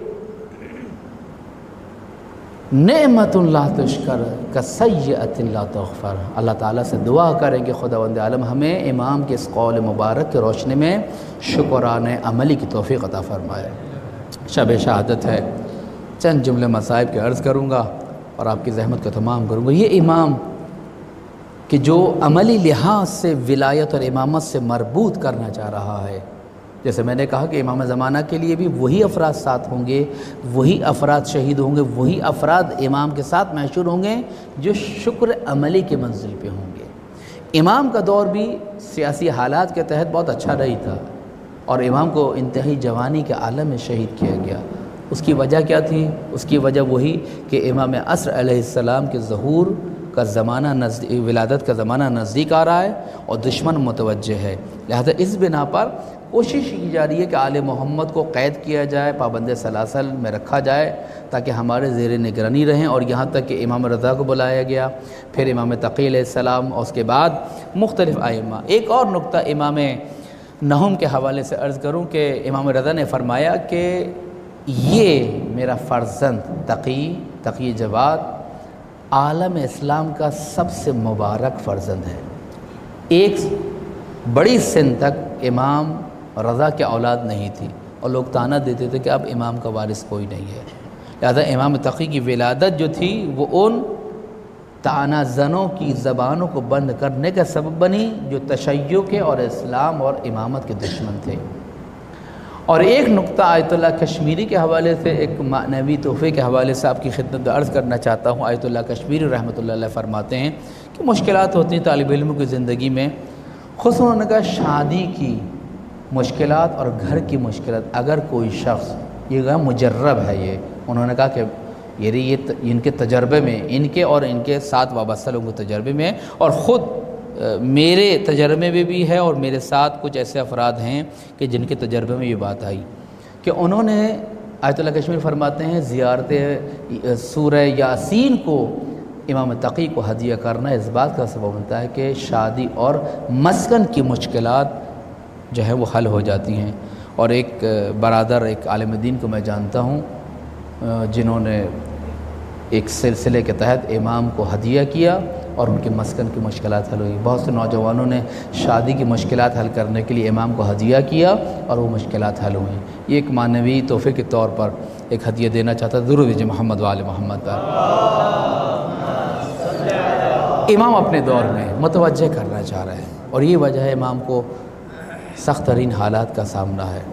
نعمت لا تشکر کسیئۃ لا تغفر، اللہ تعالیٰ سے دعا کریں کہ خداوند عالم ہمیں امام کے اس قول مبارک کی روشنی میں شکرانے عملی کی توفیق عطا فرمائے۔ شب شہادت ہے، چند جملے مصائب کے عرض کروں گا اور آپ کی زحمت کو تمام کروں گا۔ یہ امام کہ جو عملی لحاظ سے ولایت اور امامت سے مربوط کرنا چاہ رہا ہے، جیسے میں نے کہا کہ امام زمانہ کے لیے بھی وہی افراد ساتھ ہوں گے، وہی افراد شہید ہوں گے، وہی افراد امام کے ساتھ محشور ہوں گے جو شکر عملی کے منزل پہ ہوں گے۔ امام کا دور بھی سیاسی حالات کے تحت بہت اچھا نہیں تھا اور امام کو انتہائی جوانی کے عالم میں شہید کیا گیا۔ اس کی وجہ کیا تھی؟ اس کی وجہ وہی کہ امام عصر علیہ السلام کے ظہور کا زمانہ ولادت کا زمانہ نزدیک آ رہا ہے اور دشمن متوجہ ہے، لہذا اس بنا پر کوشش کی جا رہی ہے کہ آل محمد کو قید کیا جائے، پابند سلاسل میں رکھا جائے تاکہ ہمارے زیر نگرانی رہیں، اور یہاں تک کہ امام رضا کو بلایا گیا، پھر امام تقی علیہ السلام اور اس کے بعد مختلف ائمہ۔ ایک اور نقطہ امام نہم کے حوالے سے عرض کروں کہ امام رضا نے فرمایا کہ یہ میرا فرزند تقی جواد عالم اسلام کا سب سے مبارک فرزند ہے۔ ایک بڑی سن تک امام رضا کی اولاد نہیں تھی اور لوگ طعنہ دیتے تھے کہ اب امام کا وارث کوئی نہیں ہے، لہذا امام تقی کی ولادت جو تھی وہ ان تانا زنوں کی زبانوں کو بند کرنے کا سبب بنی، جو تشیع کے اور اسلام اور امامت کے دشمن تھے۔ اور ایک نقطہ آیت اللہ کشمیری کے حوالے سے، ایک معنوی تحفے کے حوالے سے آپ کی خدمت میں عرض کرنا چاہتا ہوں۔ آیت اللہ کشمیری رحمۃ اللہ علیہ فرماتے ہیں کہ مشکلات ہوتی ہیں طالب علموں کی زندگی میں، خصوصاً انہوں نے کہا شادی کی مشکلات اور گھر کی مشکلات، اگر کوئی شخص یہ مجرب ہے، یہ انہوں نے کہا کہ یہ ان کے تجربے میں، ان کے اور ان کے ساتھ وابستہ لوگوں کے تجربے میں، اور خود میرے تجربے میں بھی ہے، اور میرے ساتھ کچھ ایسے افراد ہیں کہ جن کے تجربے میں یہ بات آئی کہ انہوں نے آیت اللہ کشمیر فرماتے ہیں زیارت سورہ یاسین کو امام تقی کو ہدیہ کرنا اس بات کا سبب بنتا ہے کہ شادی اور مسکن کی مشکلات جو ہے وہ حل ہو جاتی ہیں۔ اور ایک برادر، ایک عالم دین کو میں جانتا ہوں جنہوں نے ایک سلسلے کے تحت امام کو ہدیہ کیا اور ان کے مسکن کی مشکلات حل ہوئی۔ بہت سے نوجوانوں نے شادی کی مشکلات حل کرنے کے لیے امام کو ہدیہ کیا اور وہ مشکلات حل ہوئیں۔ یہ ایک معنوی تحفے کے طور پر ایک ہدیہ دینا چاہتا ہے، ضرور دیجیے محمد وآل محمد پر۔ امام اپنے دور میں متوجہ کرنا چاہ رہے ہیں، اور یہ وجہ ہے امام کو سخت ترین حالات کا سامنا ہے۔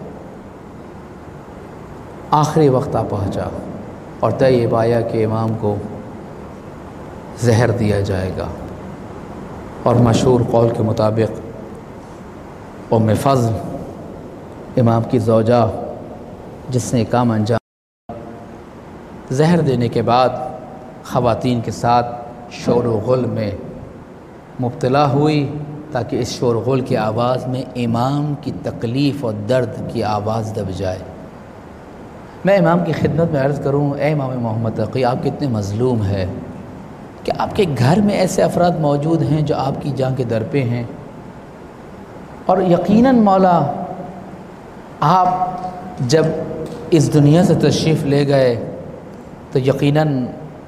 آخری وقت آ پہنچا اور طے یہ پایا کہ امام کو زہر دیا جائے گا، اور مشہور قول کے مطابق ام فضل امام کی زوجہ جس نے کام انجام، زہر دینے کے بعد خواتین کے ساتھ شور و غل میں مبتلا ہوئی تاکہ اس شور و غل کی آواز میں امام کی تکلیف اور درد کی آواز دب جائے۔ میں امام کی خدمت میں عرض کروں، اے امام محمد تقی، آپ کتنے مظلوم ہیں کہ آپ کے گھر میں ایسے افراد موجود ہیں جو آپ کی جان کے در پہ ہیں، اور یقیناً مولا آپ جب اس دنیا سے تشریف لے گئے تو یقیناً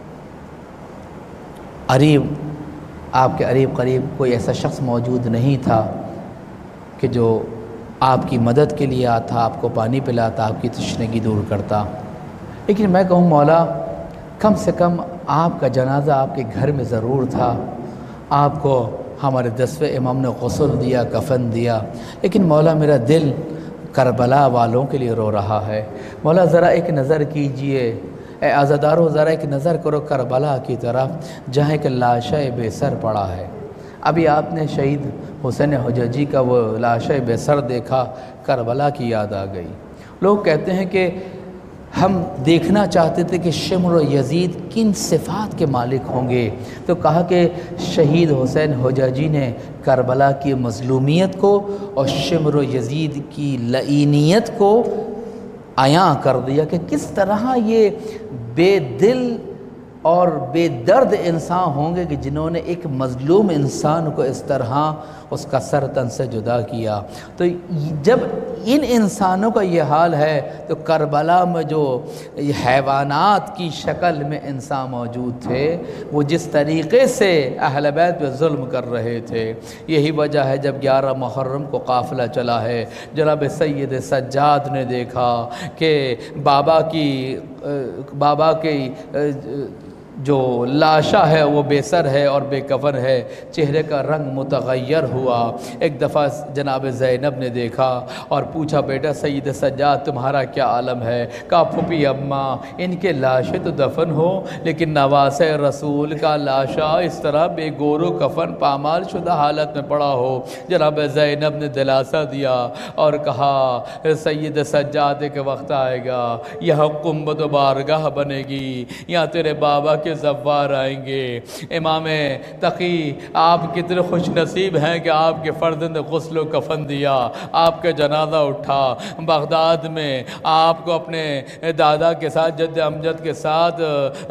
آپ کے قریب کوئی ایسا شخص موجود نہیں تھا کہ جو آپ کی مدد کے لیے آتا، آپ کو پانی پلاتا، آپ کی تشنگی دور کرتا۔ لیکن میں کہوں مولا کم سے کم آپ کا جنازہ آپ کے گھر میں ضرور تھا، آپ کو ہمارے 10ویں امام نے غسل دیا، کفن دیا، لیکن مولا میرا دل کربلا والوں کے لیے رو رہا ہے۔ مولا ذرا ایک نظر کیجئے، اے عزادارو ذرا ایک نظر کرو کربلا کی طرف جہاں ایک لاشِ بے سر پڑا ہے۔ ابھی آپ نے شہید حسین حججی کا وہ لاشِ بے سر دیکھا، کربلا کی یاد آ گئی۔ لوگ کہتے ہیں کہ ہم دیکھنا چاہتے تھے کہ شمر و یزید کن صفات کے مالک ہوں گے، تو کہا کہ شہید حسین حججی نے کربلا کی مظلومیت کو اور شمر و یزید کی لعینیت کو عیاں کر دیا کہ کس طرح یہ بے دل اور بے درد انسان ہوں گے کہ جنہوں نے ایک مظلوم انسان کو اس طرح اس کا سر تن سے جدا کیا۔ تو جب ان انسانوں کا یہ حال ہے تو کربلا میں جو حیوانات کی شکل میں انسان موجود تھے، وہ جس طریقے سے اہل بیت پہ ظلم کر رہے تھے، یہی وجہ ہے جب 11 محرم کو قافلہ چلا ہے، جناب سید سجاد نے دیکھا کہ بابا کی جو لاشا ہے وہ بے سر ہے اور بے کفن ہے، چہرے کا رنگ متغیر ہوا۔ ایک دفعہ جناب زینب نے دیکھا اور پوچھا بیٹا سید سجاد تمہارا کیا عالم ہے؟ کہا پھوپھی اماں ان کے لاشیں تو دفن ہو لیکن نواسہ رسول کا لاشا اس طرح بے گور و کفن پامال شدہ حالت میں پڑا ہو۔ جناب زینب نے دلاسا دیا اور کہا سید سجاد کے وقت آئے گا، یہاں قنبت و بارگاہ بنے گی، یہاں تیرے بابا کے زوار آئیں گے۔ امام تقی آپ کتنے خوش نصیب ہیں کہ آپ کے فرزند نے غسل و کفن دیا، آپ کا جنازہ اٹھا، بغداد میں آپ کو اپنے دادا کے ساتھ جد امجد کے ساتھ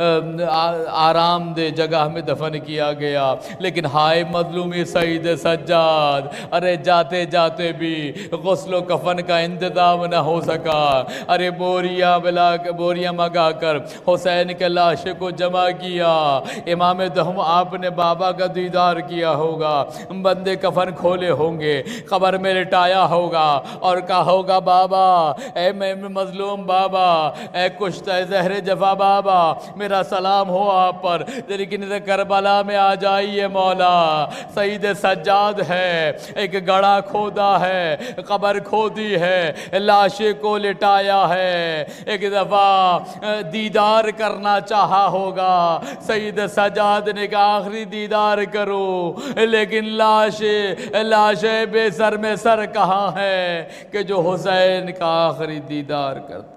آرام دہ جگہ میں دفن کیا گیا۔ لیکن ہائے مظلومی سید سجاد، ارے جاتے جاتے بھی غسل و کفن کا انتظام نہ ہو سکا، ارے بوریاں منگا کر حسین کے لاشے کو جمع جمع کیا۔ امام دہم آپ نے بابا کا دیدار کیا ہوگا، بندے کفن کھولے ہوں گے، قبر میں لٹایا ہوگا اور کہا ہوگا بابا، اے میں مظلوم بابا، اے کشتہ زہر جفا بابا، میرا سلام ہو آپ پر، لیکن کربلا میں آ جائیے مولا، سید سجاد ہے، ایک گڑھا کھودا ہے، قبر کھودی ہے، لاشے کو لٹایا ہے، ایک دفعہ دیدار کرنا چاہا ہوگا، سید سجاد نے کہا آخری دیدار کرو، لیکن لاش بے سر میں سر کہاں ہے کہ جو حسین کا آخری دیدار کرتے۔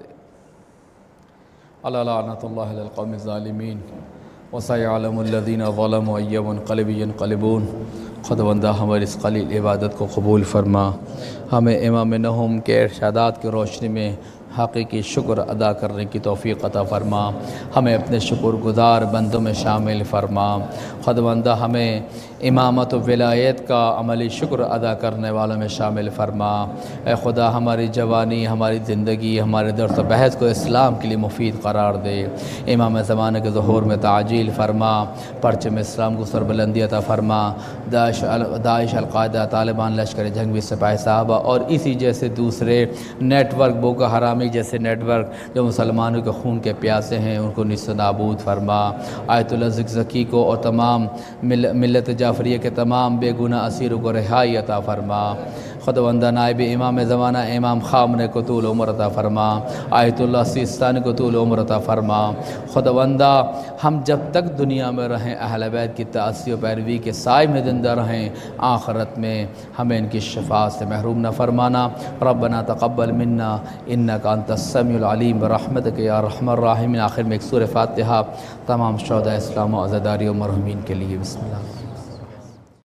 اللہ لعنت اللہ علی القوم الظالمین وسيعلم الذين ظلموا أي منقلب ينقلبون۔ خداوندہ ہماری اس قلیل عبادت کو قبول فرما، ہمیں امام نہم کے ارشادات کی روشنی میں حقیقی شکر ادا کرنے کی توفیق عطا فرما، ہمیں اپنے شکر گزار بندوں میں شامل فرما۔ خداوندہ ہمیں امامت و ولایت کا عملی شکر ادا کرنے والوں میں شامل فرما۔ اے خدا ہماری جوانی، ہماری زندگی، ہمارے درس و بحث کو اسلام کے لیے مفید قرار دے، امام زمانے کے ظہور میں تعجیل فرما، پرچم اسلام کو سربلندی عطا فرما، داعش القاعدہ طالبان لشکر جنگی سپاہی صحابہ اور اسی جیسے دوسرے نیٹ ورک بوکو حرامی جیسے نیٹ ورک جو مسلمانوں کے خون کے پیاسے ہیں ان کو نیست و نابود فرما۔ آیت اللہ زکزکی کو اور تمام ملت جعفریہ کے تمام بے گناہ اسیروں کو رہائی عطا فرما۔ خداوندہ نائب امام زمانہ امام خامنہ کو طول عمر عطا فرما، آیت اللہ سیستانی کو طول عمر عطا فرما۔ خداوندہ ہم جب تک دنیا میں رہیں اہل بیت کی تعصیب و پیروی کے سائے میں زندہ رہیں، آخرت میں ہمیں ان کی شفاعت سے محروم نہ فرمانا۔ ربنا تقبل منا انک انت السمیع العلیم برحمتک یا ارحم الراحمین۔ آخر میں ایک سورہ فاتحہ تمام شہداء اسلام و عزاداری و مرحومین کے لیے۔ بسم اللہ۔